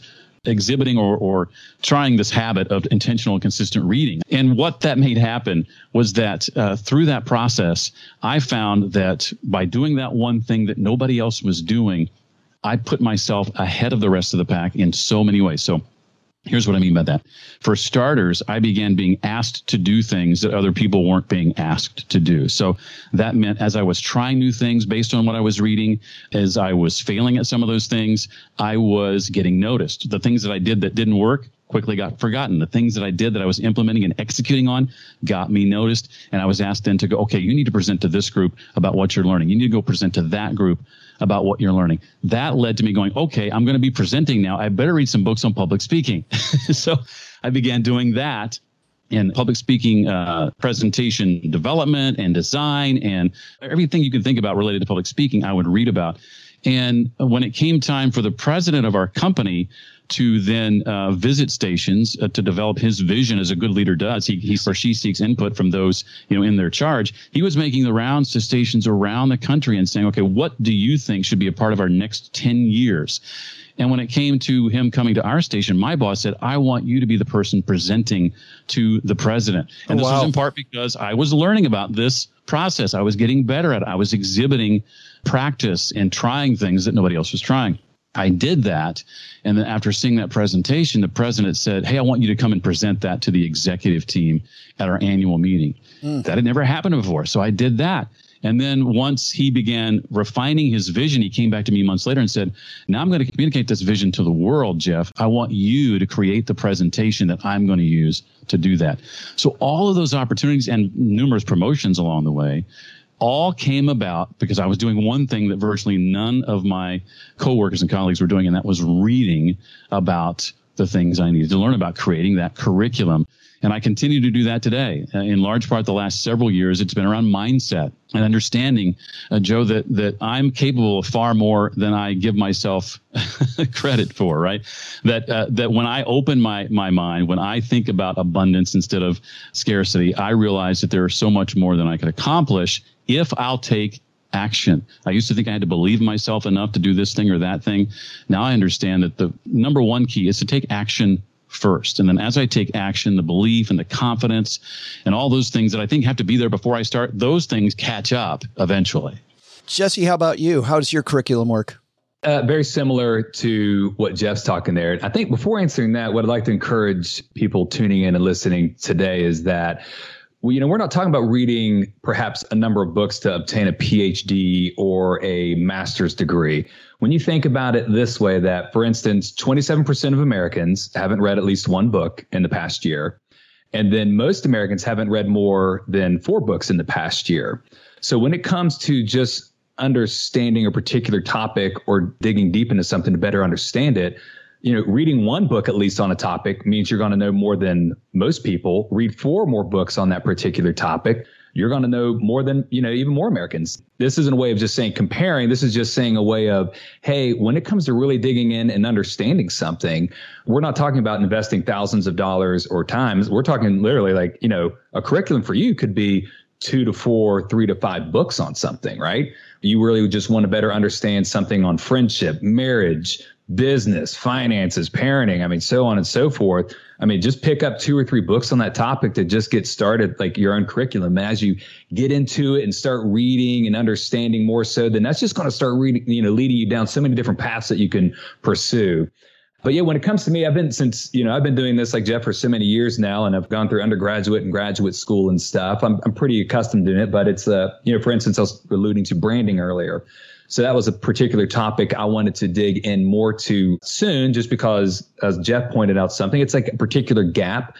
exhibiting or trying this habit of intentional and consistent reading. And what that made happen was that through that process, I found that by doing that one thing that nobody else was doing, I put myself ahead of the rest of the pack in so many ways. So here's what I mean by that. For starters, I began being asked to do things that other people weren't being asked to do. So that meant as I was trying new things based on what I was reading, as I was failing at some of those things, I was getting noticed. The things that I did that didn't work quickly got forgotten. The things that I did that I was implementing and executing on got me noticed. And I was asked then to go, okay, you need to present to this group about what you're learning. You need to go present to that group about what you're learning. That led to me going, okay, I'm going to be presenting now. I better read some books on public speaking. So I began doing that in public speaking, presentation development and design and everything you can think about related to public speaking, I would read about. And when it came time for the president of our company to then visit stations to develop his vision, as a good leader does, he or she seeks input from those in their charge. He was making the rounds to stations around the country and saying, okay, what do you think should be a part of our next 10 years? And when it came to him coming to our station, my boss said, I want you to be the person presenting to the president. And this was in part because I was learning about this process. I was getting better at it. I was exhibiting practice and trying things that nobody else was trying. I did that. And then after seeing that presentation, the president said, hey, I want you to come and present that to the executive team at our annual meeting. That had never happened before. So I did that. And then once he began refining his vision, he came back to me months later and said, now I'm going to communicate this vision to the world, Jeff. I want you to create the presentation that I'm going to use to do that. So all of those opportunities and numerous promotions along the way all came about because I was doing one thing that virtually none of my coworkers and colleagues were doing, and that was reading about the things I needed to learn about, creating that curriculum. And I continue to do that today. In large part, the last several years, it's been around mindset and understanding, Joe, that I'm capable of far more than I give myself credit for, right? That when I open my mind, when I think about abundance instead of scarcity, I realize that there is so much more than I could accomplish if I'll take action. I used to think I had to believe myself enough to do this thing or that thing. Now I understand that the number one key is to take action first. And then as I take action, the belief and the confidence and all those things that I think have to be there before I start, those things catch up eventually. Jesse, how about you? How does your curriculum work? Very similar to what Jeff's talking there. I think before answering that, what I'd like to encourage people tuning in and listening today is that we're not talking about reading perhaps a number of books to obtain a PhD or a master's degree. When you think about it this way, that, for instance, 27% of Americans haven't read at least one book in the past year. And then most Americans haven't read more than 4 books in the past year. So when it comes to just understanding a particular topic or digging deep into something to better understand it, reading one book at least on a topic means you're going to know more than most people. Read 4 more books on that particular topic, you're going to know more than, even more Americans. This isn't a way of just saying comparing. This is just saying a way of, hey, when it comes to really digging in and understanding something, we're not talking about investing thousands of dollars or times. We're talking literally like, a curriculum for you could be 2 to 4, 3 to 5 books on something, right? You really just want to better understand something on friendship, marriage, business, finances, parenting, so on and so forth. Just pick up 2 or 3 books on that topic to just get started, like your own curriculum. And as you get into it and start reading and understanding more so, then that's just going to start leading you down so many different paths that you can pursue. But yeah, when it comes to me, I've been doing this like Jeff for so many years now, and I've gone through undergraduate and graduate school and stuff. I'm pretty accustomed to it, but it's, for instance, I was alluding to branding earlier. So that was a particular topic I wanted to dig in more to soon, just because, as Jeff pointed out something, it's like a particular gap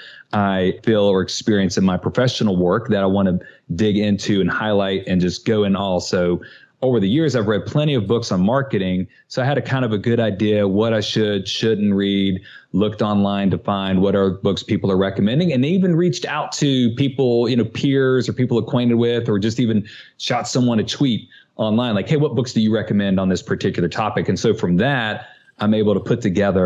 I feel or experience in my professional work that I want to dig into and highlight and just go in all. So over the years, I've read plenty of books on marketing. So I had a kind of a good idea what I shouldn't read, looked online to find what are books people are recommending, and even reached out to people, peers or people acquainted with, or just even shot someone a tweet online, like, hey, what books do you recommend on this particular topic? And so from that, I'm able to put together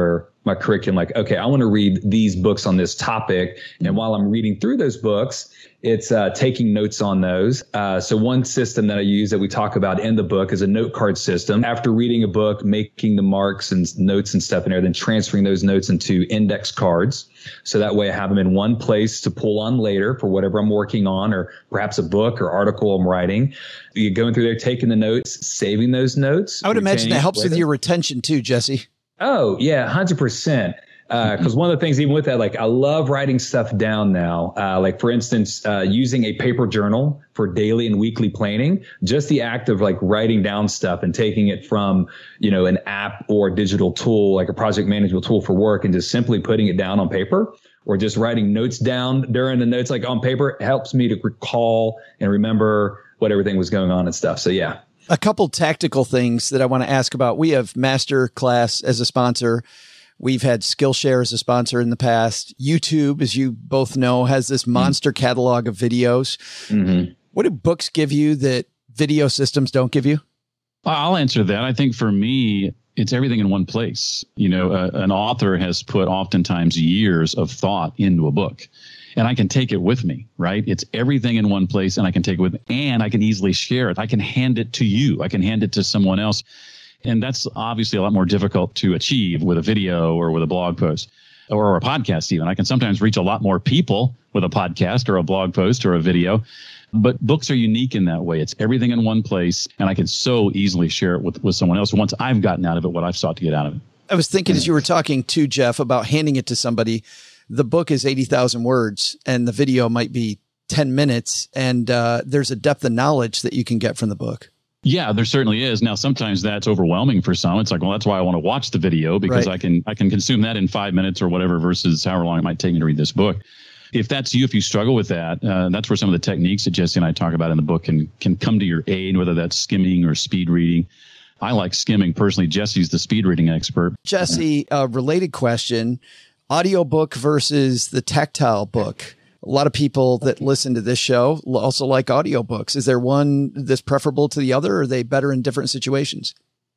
my curriculum, like, okay, I want to read these books on this topic. And while I'm reading through those books, it's taking notes on those. So one system that I use that we talk about in the book is a note card system. After reading a book, making the marks and notes and stuff in there, then transferring those notes into index cards. So that way I have them in one place to pull on later for whatever I'm working on, or perhaps a book or article I'm writing. You're going through there, taking the notes, saving those notes. I would imagine that helps with your retention too, Jesse. Oh, yeah, 100%. Because one of the things, even with that, like, I love writing stuff down now. Like, for instance, using a paper journal for daily and weekly planning, just the act of like writing down stuff and taking it from, an app or digital tool, like a project management tool for work, and just simply putting it down on paper, or just writing notes down during the notes, like on paper, helps me to recall and remember what everything was going on and stuff. So, yeah. A couple tactical things that I want to ask about. We have Masterclass as a sponsor. We've had Skillshare as a sponsor in the past. YouTube, as you both know, has this monster catalog of videos. Mm-hmm. What do books give you that video systems don't give you? I'll answer that. I think for me, it's everything in one place. An author has put oftentimes years of thought into a book, and I can take it with me, right? It's everything in one place, and I can take it with me, and I can easily share it. I can hand it to you. I can hand it to someone else. And that's obviously a lot more difficult to achieve with a video or with a blog post or a podcast even. I can sometimes reach a lot more people with a podcast or a blog post or a video. But books are unique in that way. It's everything in one place, and I can so easily share it with someone else once I've gotten out of it what I've sought to get out of it. I was thinking as you were talking to Jeff about handing it to somebody, the book is 80,000 words and the video might be 10 minutes, and there's a depth of knowledge that you can get from the book. Yeah, there certainly is. Now, sometimes that's overwhelming for some. It's like, well, that's why I want to watch the video, because right. I can consume that in 5 minutes or whatever versus however long it might take me to read this book. If that's you, if you struggle with that, that's where some of the techniques that Jesse and I talk about in the book can come to your aid, whether that's skimming or speed reading. I like skimming personally. Jesse's the speed reading expert. Jesse, a related question, audiobook versus the tactile book. A lot of people that listen to this show also like audiobooks. Is there one that's preferable to the other, or are they better in different situations?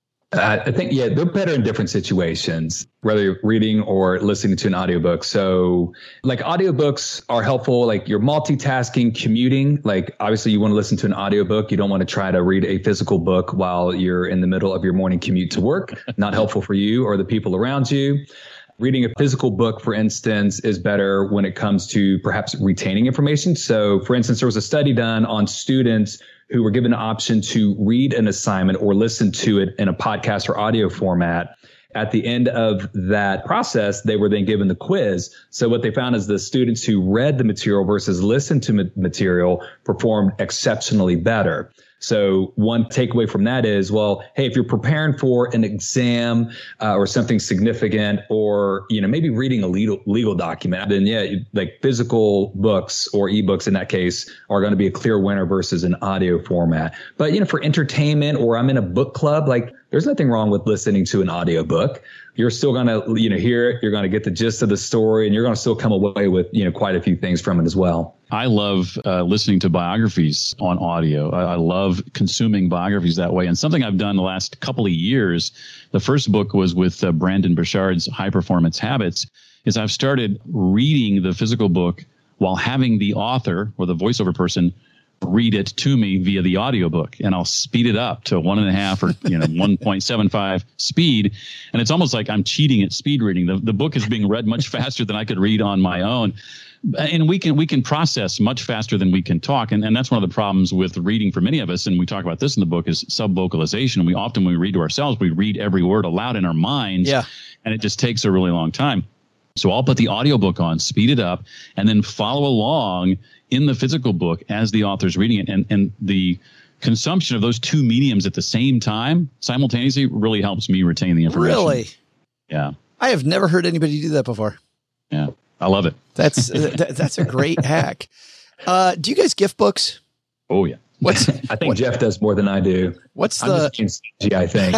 I think, yeah, they're better in different situations, whether you're reading or listening to an audiobook. So like audiobooks are helpful, like you're multitasking, commuting. Like obviously you want to listen to an audiobook. You don't want to try to read a physical book while you're in the middle of your morning commute to work. Not helpful for you or the people around you. Reading a physical book, for instance, is better when it comes to perhaps retaining information. So, for instance, there was a study done on students who were given an option to read an assignment or listen to it in a podcast or audio format. At the end of that process, they were then given the quiz. So what they found is the students who read the material versus listened to material performed exceptionally better. So one takeaway from that is, well, hey, if you're preparing for an exam or something significant, or, maybe reading a legal document, then yeah, like physical books or ebooks in that case are going to be a clear winner versus an audio format. But, for entertainment, or I'm in a book club, like there's nothing wrong with listening to an audiobook. You're still going to, hear it. You're going to get the gist of the story, and you're going to still come away with, quite a few things from it as well. I love listening to biographies on audio. I love consuming biographies that way. And something I've done the last couple of years, the first book was with Brandon Burchard's High Performance Habits, is I've started reading the physical book while having the author or the voiceover person read it to me via the audiobook, and I'll speed it up to 1.5 or 1.75 speed. And it's almost like I'm cheating at speed reading. The book is being read much faster than I could read on my own. And we can process much faster than we can talk. And that's one of the problems with reading for many of us. And we talk about this in the book is subvocalization. When we read to ourselves, we read every word aloud in our minds. Yeah. And it just takes a really long time. So I'll put the audiobook on, speed it up, and then follow along in the physical book as the author's reading it. And the consumption of those two mediums at the same time, simultaneously, really helps me retain the information. Really? Yeah. I have never heard anybody do that before. Yeah. I love it. That's a great hack. Do you guys gift books? Oh, yeah. I think Jeff does more than I do. I'm just being stingy, I think.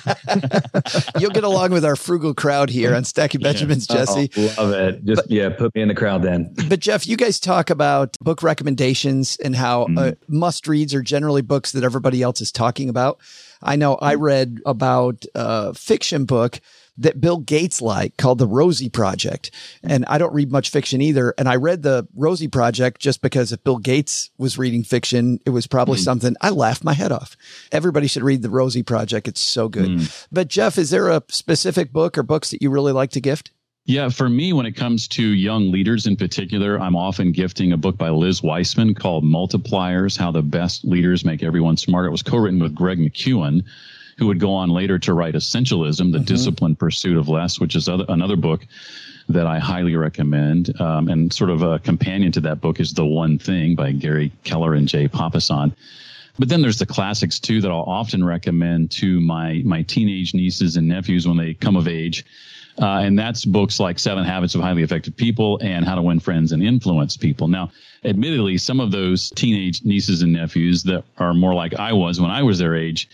You'll get along with our frugal crowd here on Stacking Benjamins, Jesse. Love it. Put me in the crowd then. But Jeff, you guys talk about book recommendations and how must-reads are generally books that everybody else is talking about. I know I read about a fiction book that Bill Gates liked called The Rosie Project. And I don't read much fiction either. And I read The Rosie Project just because if Bill Gates was reading fiction, it was probably something I laughed my head off. Everybody should read The Rosie Project. It's so good. But Jeff, is there a specific book or books that you really like to gift? Yeah, for me, when it comes to young leaders in particular, I'm often gifting a book by Liz Weissman called Multipliers, How the Best Leaders Make Everyone Smarter. It was co-written with Greg McKeown, who would go on later to write Essentialism, The Disciplined Pursuit of Less, which is another book that I highly recommend. And sort of a companion to that book is The One Thing by Gary Keller and Jay Papasan. But then there's the classics, too, that I'll often recommend to my teenage nieces and nephews when they come of age. And that's books like 7 Habits of Highly Effective People and How to Win Friends and Influence People. Now, admittedly, some of those teenage nieces and nephews that are more like I was when I was their age,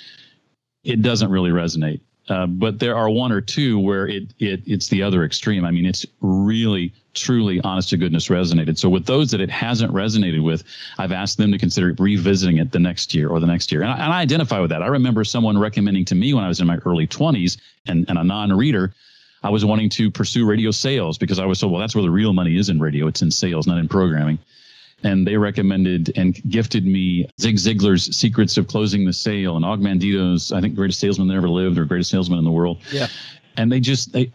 it doesn't really resonate. But there are one or two where it's the other extreme. I mean, it's really, truly, honest to goodness resonated. So with those that it hasn't resonated with, I've asked them to consider revisiting it the next year or the next year. And I identify with that. I remember someone recommending to me when I was in my early 20s and a non-reader, I was wanting to pursue radio sales because I was told, well, that's where the real money is in radio. It's in sales, not in programming. And they recommended and gifted me Zig Ziglar's Secrets of Closing the Sale and Og Mandito's, I think, Greatest Salesman That Ever Lived or Greatest Salesman in the World. Yeah. And they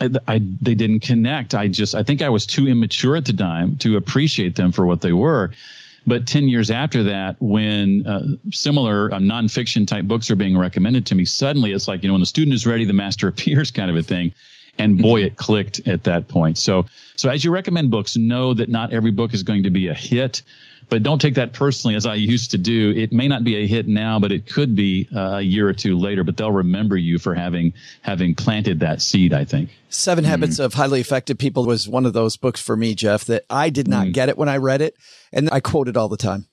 didn't connect. I think I was too immature at the time to appreciate them for what they were. But 10 years after that, when similar nonfiction type books are being recommended to me, suddenly it's like, when the student is ready, the master appears kind of a thing. And boy, it clicked at that point. So as you recommend books, know that not every book is going to be a hit, but don't take that personally as I used to do. It may not be a hit now, but it could be a year or two later, but they'll remember you for having planted that seed, I think. 7 Habits of Highly Effective People was one of those books for me, Jeff, that I did not get it when I read it. And I quote it all the time.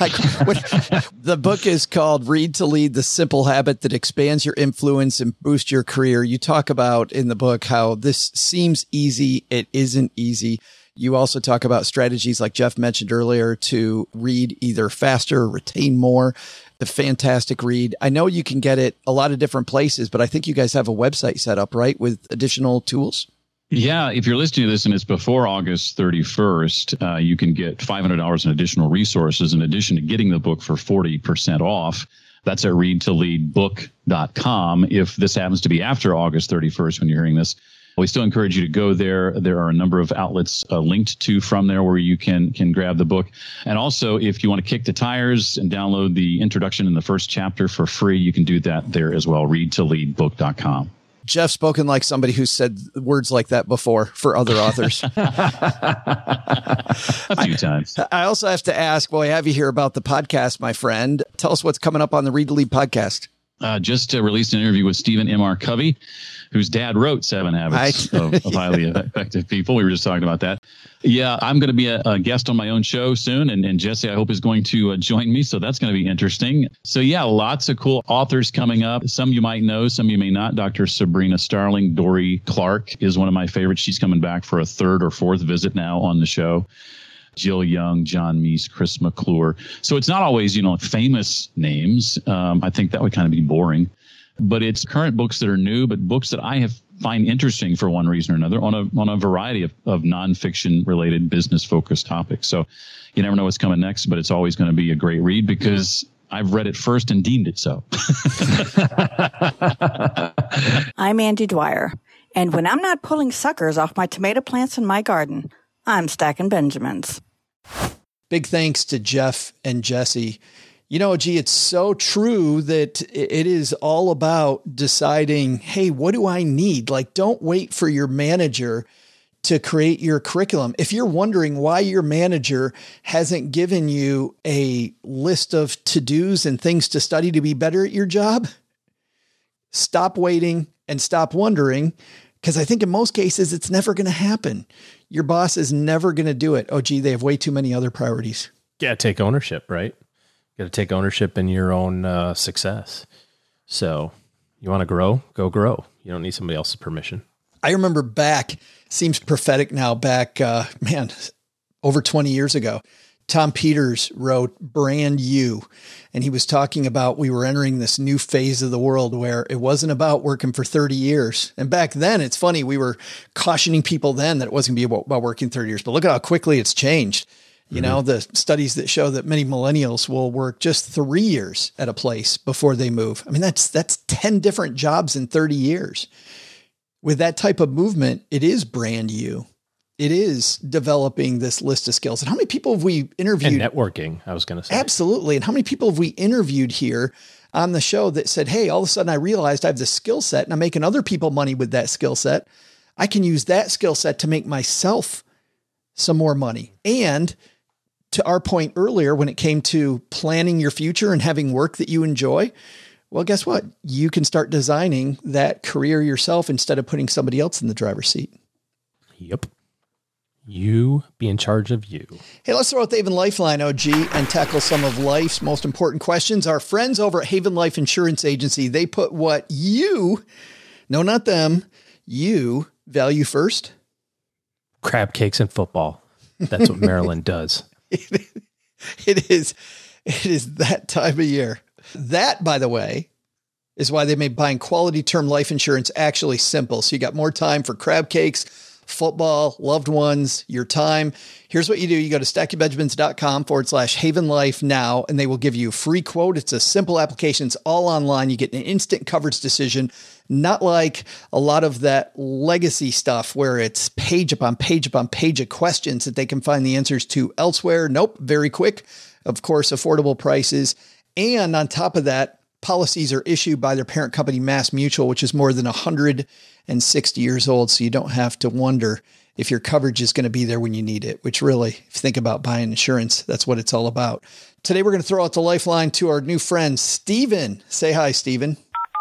The book is called Read to Lead, The Simple Habit That Expands Your Influence and Boosts Your Career. You talk about in the book how this seems easy. It isn't easy. You also talk about strategies like Jeff mentioned earlier to read either faster or retain more. The fantastic read. I know you can get it a lot of different places, but I think you guys have a website set up, right, with additional tools? Yeah, if you're listening to this and it's before August 31st, you can get $500 in additional resources in addition to getting the book for 40% off. That's at readtoleadbook.com. If this happens to be after August 31st when you're hearing this, we still encourage you to go there. There are a number of outlets linked to from there where you can grab the book. And also, if you want to kick the tires and download the introduction in the first chapter for free, you can do that there as well, readtoleadbook.com. Jeff spoken like somebody who said words like that before for other authors. A few times. I also have to ask, while I have you here, about the podcast, my friend. Tell us what's coming up on the Read to Lead podcast. Just released an interview with Stephen M.R. Covey, whose dad wrote 7 Habits of Highly Effective People. We were just talking about that. Yeah, I'm going to be a guest on my own show soon, and Jesse, I hope, is going to join me, so that's going to be interesting. So yeah, lots of cool authors coming up. Some you might know, some you may not. Dr. Sabrina Starling, Dory Clark is one of my favorites. She's coming back for a 3rd or 4th visit now on the show. Jill Young, John Meese, Chris McClure. So it's not always, famous names. I think that would kind of be boring. But it's current books that are new, but books that I find interesting for one reason or another on a variety of nonfiction related business focused topics. So you never know what's coming next, but it's always going to be a great read because I've read it first and deemed it so. I'm Andy Dwyer, and when I'm not pulling suckers off my tomato plants in my garden, I'm stacking Benjamins. Big thanks to Jeff and Jesse. It's so true that it is all about deciding, hey, what do I need? Like, don't wait for your manager to create your curriculum. If you're wondering why your manager hasn't given you a list of to-dos and things to study to be better at your job, stop waiting and stop wondering, because I think in most cases, it's never going to happen. Your boss is never going to do it. Oh, gee, they have way too many other priorities. Yeah, take ownership, right? You got to take ownership in your own success. So you want to grow, go grow. You don't need somebody else's permission. I remember seems prophetic now, over 20 years ago, Tom Peters wrote Brand You, and he was talking about we were entering this new phase of the world where it wasn't about working for 30 years. And back then, it's funny, we were cautioning people then that it wasn't going to be about working 30 years, but look at how quickly it's changed. You know, the studies that show that many millennials will work just 3 years at a place before they move. I mean, that's 10 different jobs in 30 years. With that type of movement, it is brand you. It is developing this list of skills. And how many people have we interviewed? And networking, I was going to say. Absolutely. And how many people have we interviewed here on the show that said, hey, all of a sudden I realized I have this skill set and I'm making other people money with that skill set. I can use that skill set to make myself some more money. And to our point earlier, when it came to planning your future and having work that you enjoy, well, guess what? You can start designing that career yourself instead of putting somebody else in the driver's seat. Yep. You be in charge of you. Hey, let's throw out the Haven Lifeline, OG, and tackle some of life's most important questions. Our friends over at Haven Life Insurance Agency, they put what you, no, not them, you value first. Crab cakes and football. That's what Maryland does. It is that time of year. That, by the way, is why they made buying quality term life insurance actually simple. So you got more time for crab cakes, football, loved ones, your time. Here's what you do. You go to stackingbenjamins.com/Haven Life now, and they will give you a free quote. It's a simple application. It's all online. You get an instant coverage decision, not like a lot of that legacy stuff where it's page upon page upon page of questions that they can find the answers to elsewhere. Nope. Very quick. Of course, affordable prices. And on top of that, policies are issued by their parent company, Mass Mutual, which is more than 160 years old. So you don't have to wonder if your coverage is going to be there when you need it, which really, if you think about buying insurance, that's what it's all about. Today, we're going to throw out the lifeline to our new friend, Steven. Say hi, Steven.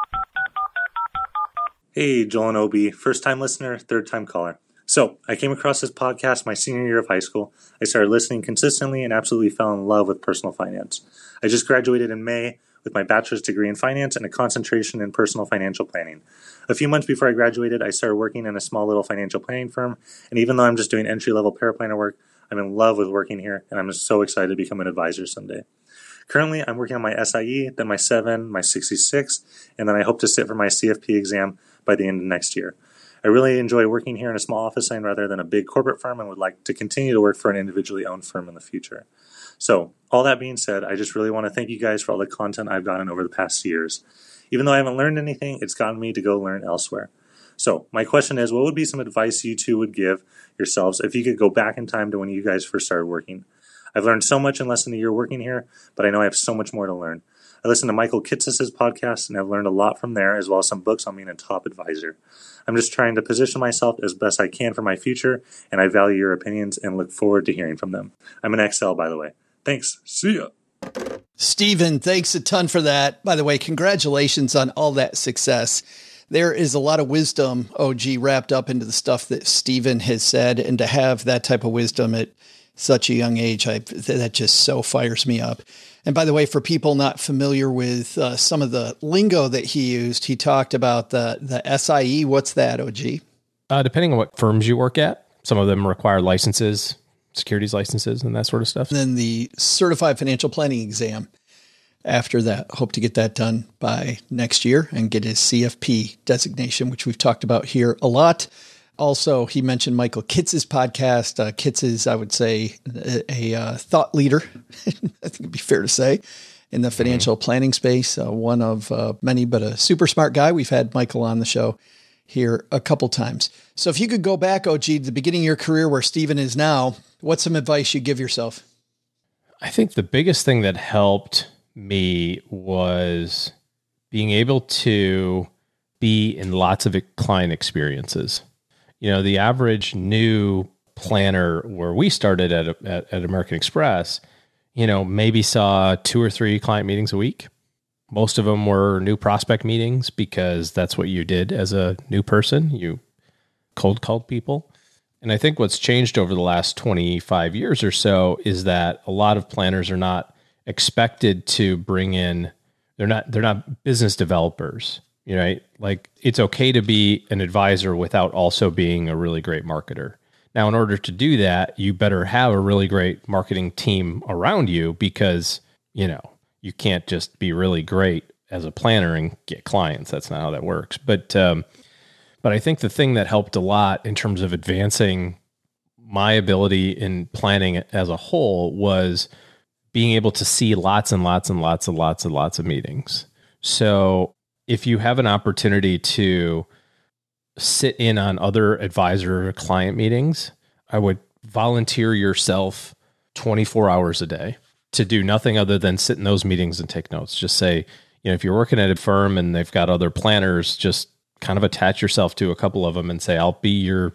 Hey, Joel and Obi, first-time listener, third-time caller. So, I came across this podcast my senior year of high school. I started listening consistently and absolutely fell in love with personal finance. I just graduated in May with my bachelor's degree in finance and a concentration in personal financial planning. A few months before I graduated, I started working in a small little financial planning firm, and even though I'm just doing entry-level paraplanner work, I'm in love with working here, and I'm just so excited to become an advisor someday. Currently, I'm working on my SIE, then my 7, my 66, and then I hope to sit for my CFP exam by the end of next year. I really enjoy working here in a small office line rather than a big corporate firm and would like to continue to work for an individually owned firm in the future. So, all that being said, I just really want to thank you guys for all the content I've gotten over the past years. Even though I haven't learned anything, it's gotten me to go learn elsewhere. So, my question is, what would be some advice you two would give yourselves if you could go back in time to when you guys first started working? I've learned so much in less than a year working here, but I know I have so much more to learn. I listened to Michael Kitces' podcast, and I've learned a lot from there, as well as some books on being a top advisor. I'm just trying to position myself as best I can for my future, and I value your opinions and look forward to hearing from them. I'm an XL, by the way. Thanks. See ya. Steven, thanks a ton for that. By the way, congratulations on all that success. There is a lot of wisdom, OG, wrapped up into the stuff that Steven has said, and to have that type of wisdom at such a young age, that just so fires me up. And by the way, for people not familiar with some of the lingo that he used, he talked about the SIE. What's that, OG? Depending on what firms you work at, some of them require licenses, securities licenses, and that sort of stuff. And then the Certified Financial Planning exam after that. Hope to get that done by next year and get his CFP designation, which we've talked about here a lot. Also, he mentioned Michael Kitces' podcast. Kitz is, I would say, a thought leader, I think it'd be fair to say, in the financial planning space. One of many, but a super smart guy. We've had Michael on the show here a couple times. So if you could go back, OG, to the beginning of your career where Steven is now, what's some advice you give yourself? I think the biggest thing that helped me was being able to be in lots of client experiences. You know, the average new planner where we started at American Express, you know, maybe saw 2 or 3 client meetings a week. Most of them were new prospect meetings because that's what you did as a new person. You cold called people. And I think what's changed over the last 25 years or so is that a lot of planners are not expected to bring in, they're not business developers. Right? Like, it's okay to be an advisor without also being a really great marketer. Now, in order to do that, you better have a really great marketing team around you because, you can't just be really great as a planner and get clients. That's not how that works. But I think the thing that helped a lot in terms of advancing my ability in planning as a whole was being able to see lots and lots and lots and lots and lots of meetings. So if you have an opportunity to sit in on other advisor or client meetings, I would volunteer yourself 24 hours a day to do nothing other than sit in those meetings and take notes. Just say, if you're working at a firm and they've got other planners, just kind of attach yourself to a couple of them and say, I'll be your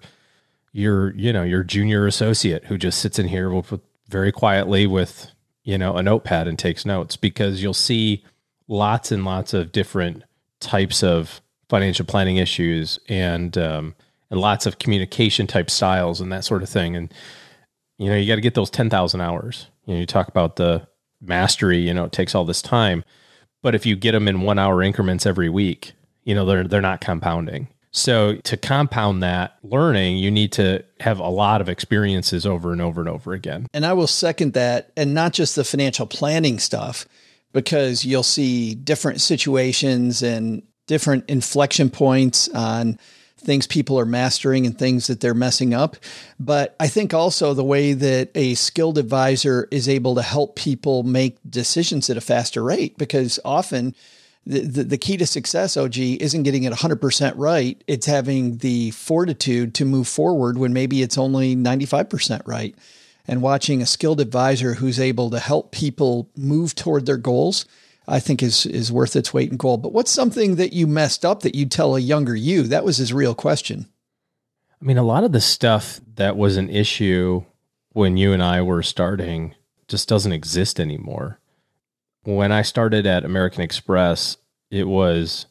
junior associate who just sits in here very quietly with, a notepad and takes notes, because you'll see lots and lots of different types of financial planning issues and lots of communication type styles and that sort of thing. And, you got to get those 10,000 hours. You talk about the mastery, it takes all this time, but if you get them in 1 hour increments every week, they're not compounding. So to compound that learning, you need to have a lot of experiences over and over and over again. And I will second that. And not just the financial planning stuff, because you'll see different situations and different inflection points on things people are mastering and things that they're messing up. But I think also the way that a skilled advisor is able to help people make decisions at a faster rate, because often the key to success, OG, isn't getting it 100% right. It's having the fortitude to move forward when maybe it's only 95% right. And watching a skilled advisor who's able to help people move toward their goals, I think is worth its weight in gold. But what's something that you messed up that you'd tell a younger you? That was his real question. I mean, a lot of the stuff that was an issue when you and I were starting just doesn't exist anymore. When I started at American Express, it was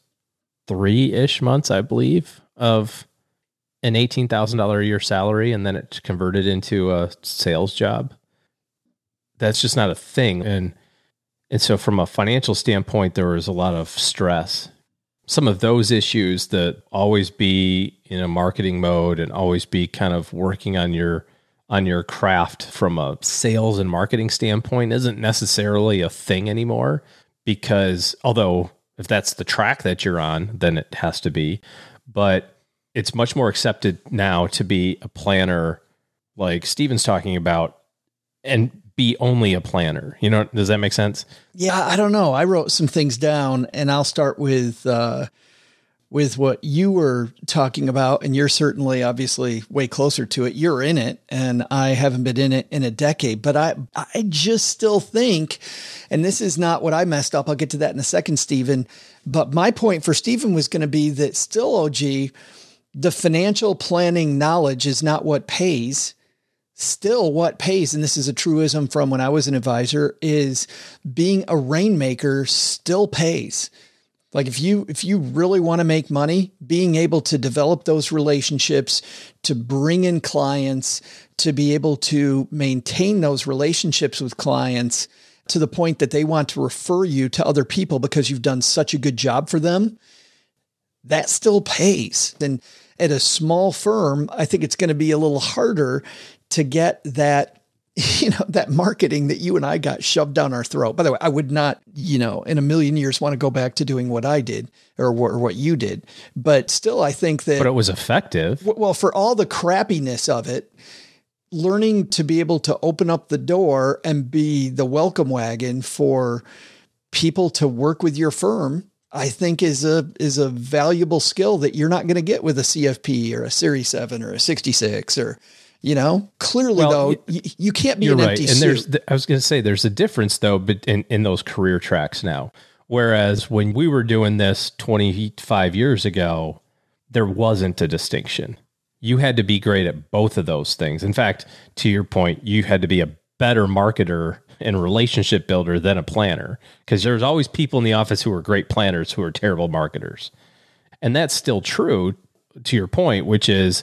3-ish months, I believe, of an $18,000 a year salary, and then it converted into a sales job. That's just not a thing. And so from a financial standpoint, there was a lot of stress. Some of those issues that always be in a marketing mode and always be kind of working on your craft from a sales and marketing standpoint isn't necessarily a thing anymore, because although if that's the track that you're on, then it has to be, but it's much more accepted now to be a planner like Steven's talking about and be only a planner. Does that make sense? Yeah, I don't know. I wrote some things down, and I'll start with what you were talking about, and you're certainly obviously way closer to it. You're in it, and I haven't been in it in a decade, but I just still think, and this is not what I messed up. I'll get to that in a second, Steven. But my point for Steven was going to be that still, OG, the financial planning knowledge is not what pays. Still what pays, and this is a truism from when I was an advisor, is being a rainmaker still pays. Like if you really want to make money, being able to develop those relationships, to bring in clients, to be able to maintain those relationships with clients to the point that they want to refer you to other people because you've done such a good job for them, that still pays. And at a small firm, I think it's going to be a little harder to get that, that marketing that you and I got shoved down our throat. By the way, I would not, in a million years want to go back to doing what I did or what you did. But still, I think that... But it was effective. Well, for all the crappiness of it, learning to be able to open up the door and be the welcome wagon for people to work with your firm, I think is a valuable skill that you're not going to get with a CFP or a Series 7 or a 66 or... clearly though, you can't be an empty suit. I was going to say, there's a difference though, but in those career tracks now, whereas when we were doing this 25 years ago, there wasn't a distinction. You had to be great at both of those things. In fact, to your point, you had to be a better marketer and relationship builder than a planner, because there's always people in the office who are great planners who are terrible marketers. And that's still true to your point, which is,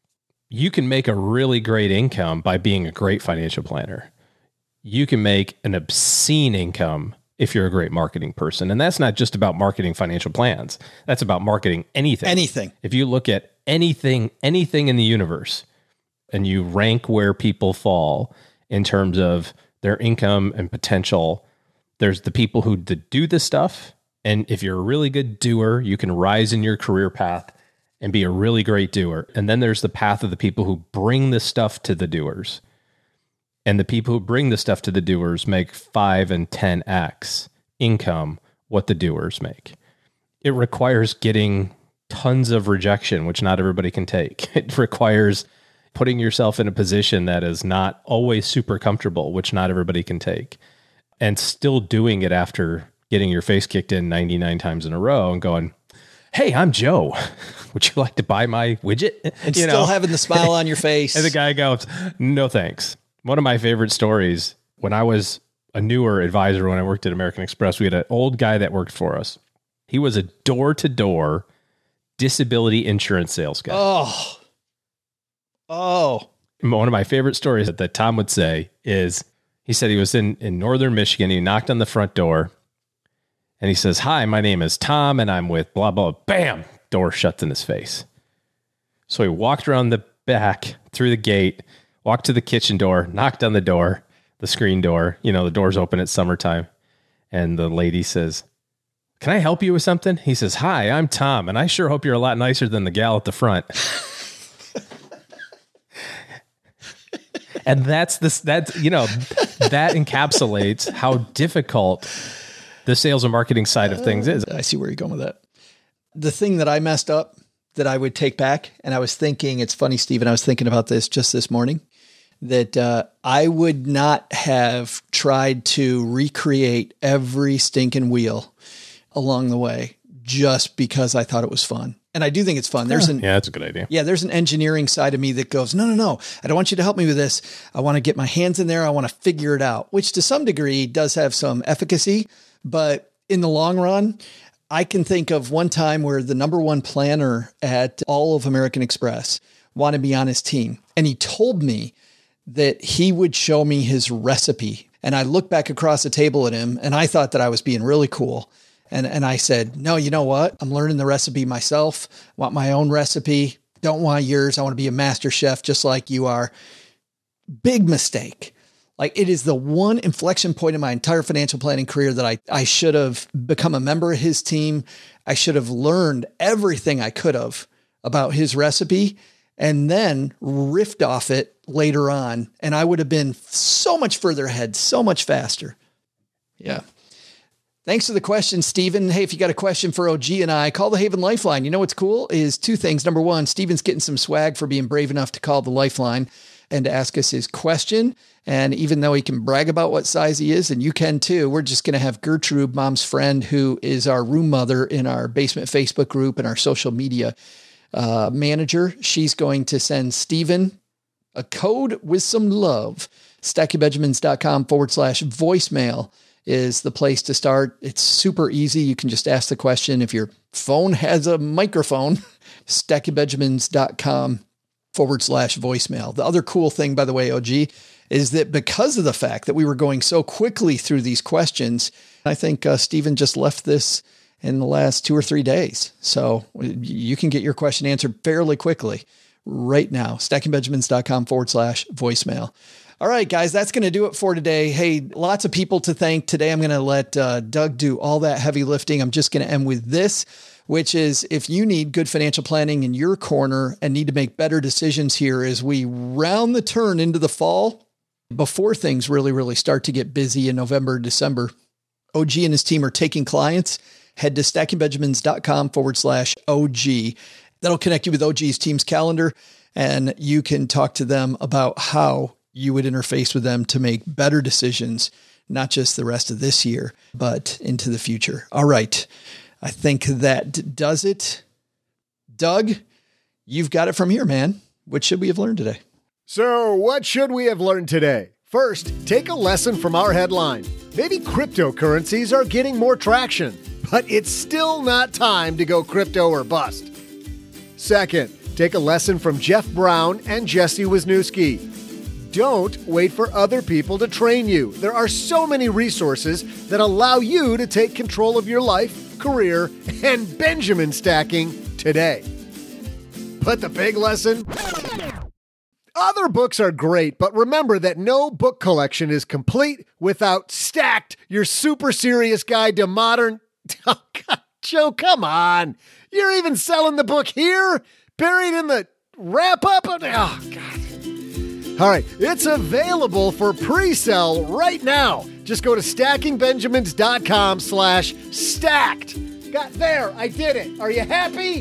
you can make a really great income by being a great financial planner. You can make an obscene income if you're a great marketing person. And that's not just about marketing financial plans. That's about marketing anything. Anything. If you look at anything in the universe, and you rank where people fall in terms of their income and potential, there's the people who do the stuff. And if you're a really good doer, you can rise in your career path and be a really great doer. And then there's the path of the people who bring the stuff to the doers. And the people who bring the stuff to the doers make 5 and 10x income what the doers make. It requires getting tons of rejection, which not everybody can take. It requires putting yourself in a position that is not always super comfortable, which not everybody can take, and still doing it after getting your face kicked in 99 times in a row and going, hey, I'm Joe. Would you like to buy my widget? And still having the smile on your face. And the guy goes, no, thanks. One of my favorite stories, when I was a newer advisor, when I worked at American Express, we had an old guy that worked for us. He was a door-to-door disability insurance sales guy. Oh. One of my favorite stories that Tom would say is, he said he was in northern Michigan. He knocked on the front door and he says, hi, my name is Tom and I'm with blah, blah, bam, door shuts in his face. So he walked around the back through the gate, walked to the kitchen door, knocked on the door, the screen door, the door's open at summertime. And the lady says, can I help you with something? He says, hi, I'm Tom, and I sure hope you're a lot nicer than the gal at the front. And that encapsulates how difficult the sales and marketing side of things is. I see where you're going with that. The thing that I messed up that I would take back, and I was thinking, it's funny, Stephen, I was thinking about this just this morning, that I would not have tried to recreate every stinking wheel along the way just because I thought it was fun. And I do think it's fun. Yeah, that's a good idea. Yeah, there's an engineering side of me that goes, no. I don't want you to help me with this. I want to get my hands in there. I want to figure it out, which to some degree does have some efficacy. But in the long run, I can think of one time where the number one planner at all of American Express wanted me on his team. And he told me that he would show me his recipe. And I looked back across the table at him and I thought that I was being really cool. And I said, no, you know what? I'm learning the recipe myself. I want my own recipe. Don't want yours. I want to be a master chef just like you are. Big mistake. Like, it is the one inflection point in my entire financial planning career that I should have become a member of his team. I should have learned everything I could have about his recipe and then riffed off it later on. And I would have been so much further ahead, so much faster. Yeah. Thanks for the question, Stephen. Hey, if you got a question for OG and I, call the Haven Lifeline. You know what's cool is two things. Number one, Stephen's getting some swag for being brave enough to call the Lifeline and to ask us his question. And even though he can brag about what size he is, and you can too, we're just going to have Gertrude, Mom's friend, who is our room mother in our basement Facebook group and our social media manager. She's going to send Stephen a code with some love. StackingBenjamins.com/voicemail is the place to start. It's super easy. You can just ask the question. If your phone has a microphone, StackingBenjamins.com/voicemail. The other cool thing, by the way, OG, is that because of the fact that we were going so quickly through these questions, I think Stephen just left this in the last 2 or 3 days. So you can get your question answered fairly quickly right now. StackingBenjamins.com/voicemail. All right, guys, that's going to do it for today. Hey, lots of people to thank today. I'm going to let Doug do all that heavy lifting. I'm just going to end with this, which is if you need good financial planning in your corner and need to make better decisions here as we round the turn into the fall, before things really, really start to get busy in November, December, OG and his team are taking clients. Head to StackingBenjamins.com/OG. That'll connect you with OG's team's calendar, and you can talk to them about how you would interface with them to make better decisions, not just the rest of this year, but into the future. All right. I think that does it. Doug, you've got it from here, man. What should we have learned today? So what should we have learned today? First, take a lesson from our headline. Maybe cryptocurrencies are getting more traction, but it's still not time to go crypto or bust. Second, take a lesson from Jeff Brown and Jesse Wisniewski. Don't wait for other people to train you. There are so many resources that allow you to take control of your life, career, and Benjamin stacking today. But the big lesson? Other books are great, but remember that no book collection is complete without Stacked, your super serious guide to modern... Oh, God, Joe, come on. You're even selling the book here? Buried in the wrap-up? Oh, God. All right, it's available for pre-sale right now. Just go to stackingbenjamins.com/stacked. Got there, I did it. Are you happy?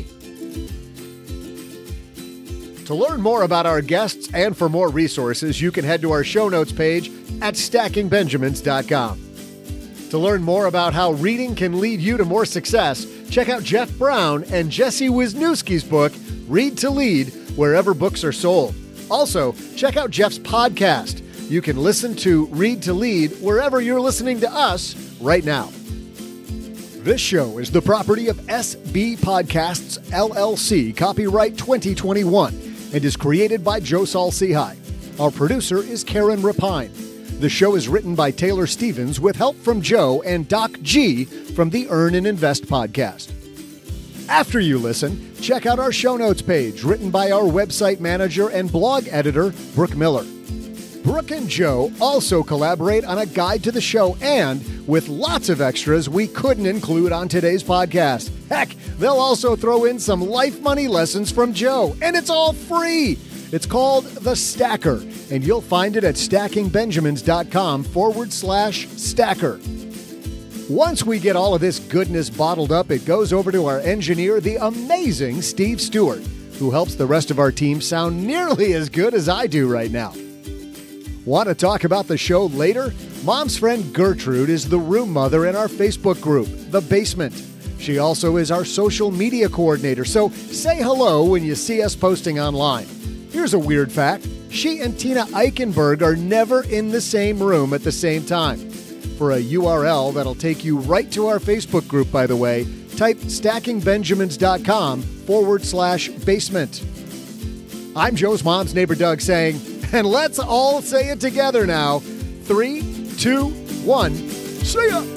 To learn more about our guests and for more resources, you can head to our show notes page at stackingbenjamins.com. To learn more about how reading can lead you to more success, check out Jeff Brown and Jesse Wisniewski's book, Read to Lead, wherever books are sold. Also, check out Jeff's podcast. You can listen to Read to Lead wherever you're listening to us right now. This show is the property of SB Podcasts, LLC, copyright 2021, and is created by Joe Saul-Sehy. Our producer is Karen Rapine. The show is written by Taylor Stevens with help from Joe and Doc G from the Earn and Invest podcast. After you listen, check out our show notes page written by our website manager and blog editor, Brooke Miller. Brooke and Joe also collaborate on a guide to the show and with lots of extras we couldn't include on today's podcast. Heck, they'll also throw in some life money lessons from Joe, and it's all free. It's called The Stacker, and you'll find it at stackingbenjamins.com/stacker. Once we get all of this goodness bottled up, it goes over to our engineer, the amazing Steve Stewart, who helps the rest of our team sound nearly as good as I do right now. Want to talk about the show later? Mom's friend Gertrude is the room mother in our Facebook group, The Basement. She also is our social media coordinator, so say hello when you see us posting online. Here's a weird fact. She and Tina Eichenberg are never in the same room at the same time. For a URL that'll take you right to our Facebook group, by the way, type stackingbenjamins.com/basement. I'm Joe's mom's neighbor Doug saying, and let's all say it together now. 3, 2, 1, see ya!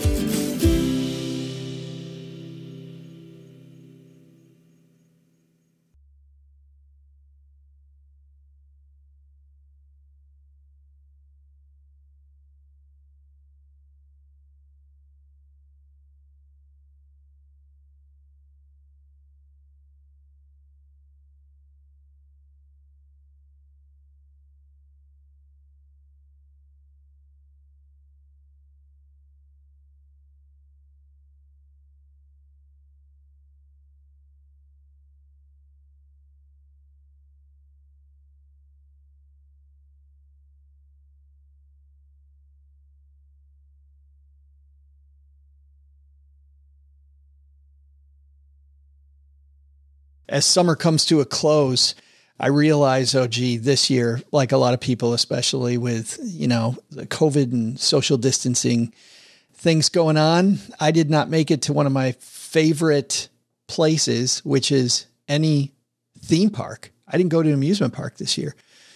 As summer comes to a close, I realize, oh, gee, this year, like a lot of people, especially with, the COVID and social distancing things going on, I did not make it to one of my favorite places, which is any theme park. I didn't go to an amusement park this year.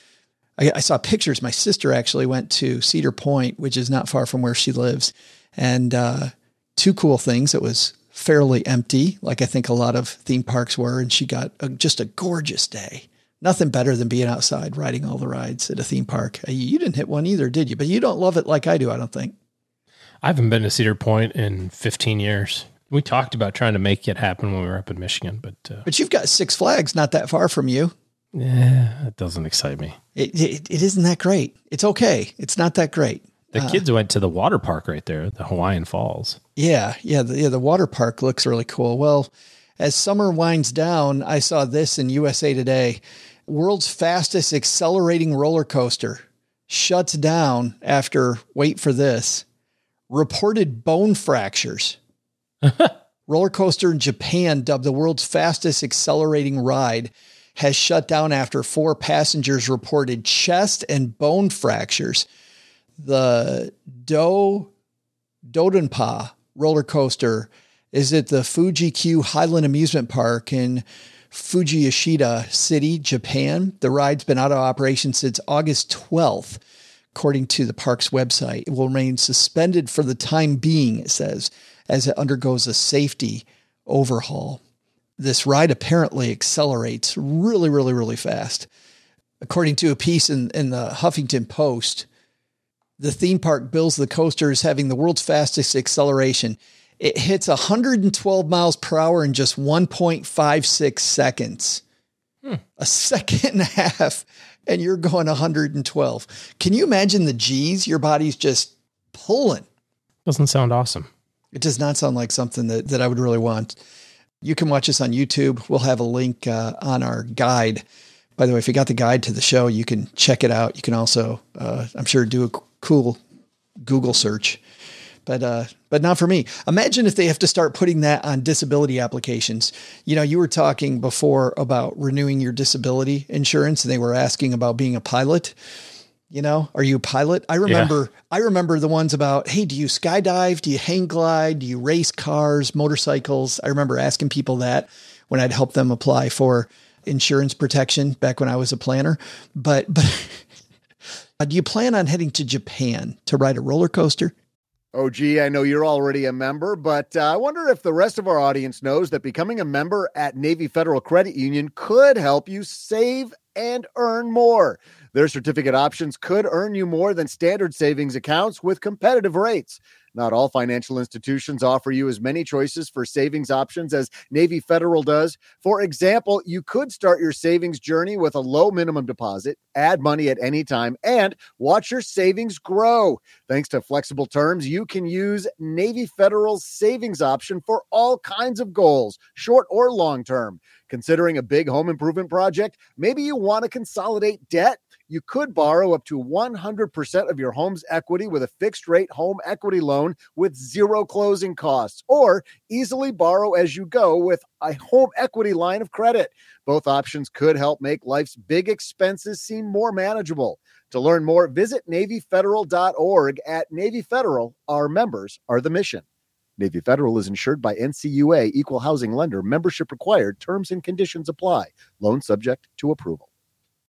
I saw pictures. My sister actually went to Cedar Point, which is not far from where she lives. And two cool things. It was fairly empty, like I think a lot of theme parks were, and she got just a gorgeous day. Nothing better than being outside riding all the rides at a theme park. You didn't hit one either, did you? But you don't love it like I do, I don't think. I haven't been to Cedar Point in 15 years. We talked about trying to make it happen when we were up in Michigan, but you've got Six Flags not that far from you. Yeah, it doesn't excite me. It isn't that great. It's okay. It's not that great. The kids went to the water park right there, the Hawaiian Falls. Yeah. The water park looks really cool. Well, as summer winds down, I saw this in USA Today. World's fastest accelerating roller coaster shuts down after, wait for this, reported bone fractures. Roller coaster in Japan, dubbed the world's fastest accelerating ride, has shut down after 4 passengers reported chest and bone fractures. The Dodonpa roller coaster is at the Fuji-Q Highland Amusement Park in Fuji-Yoshida City, Japan. The ride's been out of operation since August 12th, according to the park's website. It will remain suspended for the time being, it says, as it undergoes a safety overhaul. This ride apparently accelerates really, really, really fast. according to a piece in the Huffington Post, the theme park bills the coaster as having the world's fastest acceleration. It hits 112 miles per hour in just 1.56 seconds. A second and a half, and you're going 112. Can you imagine the G's your body's just pulling? Doesn't sound awesome. It does not sound like something that I would really want. You can watch us on YouTube. We'll have a link on our guide. By the way, if you got the guide to the show, you can check it out. You can also, I'm sure, do a cool Google search. But not for me. Imagine if they have to start putting that on disability applications. You know, you were talking before about renewing your disability insurance, and they were asking about being a pilot. You know, are you a pilot? I remember the ones about, hey, do you skydive? Do you hang glide? Do you race cars, motorcycles? I remember asking people that when I'd help them apply for insurance protection back when I was a planner. But do you plan on heading to Japan to ride a roller coaster? Oh, gee, I know you're already a member, but I wonder if the rest of our audience knows that becoming a member at Navy Federal Credit Union could help you save and earn more. Their certificate options could earn you more than standard savings accounts with competitive rates. Not all financial institutions offer you as many choices for savings options as Navy Federal does. For example, you could start your savings journey with a low minimum deposit, add money at any time, and watch your savings grow. Thanks to flexible terms, you can use Navy Federal's savings option for all kinds of goals, short or long term. Considering a big home improvement project, maybe you want to consolidate debt. You could borrow up to 100% of your home's equity with a fixed rate home equity loan with zero closing costs, or easily borrow as you go with a home equity line of credit. Both options could help make life's big expenses seem more manageable. To learn more, visit NavyFederal.org. At Navy Federal, our members are the mission. Navy Federal is insured by NCUA, Equal Housing Lender. Membership required. Terms and conditions apply. Loan subject to approval.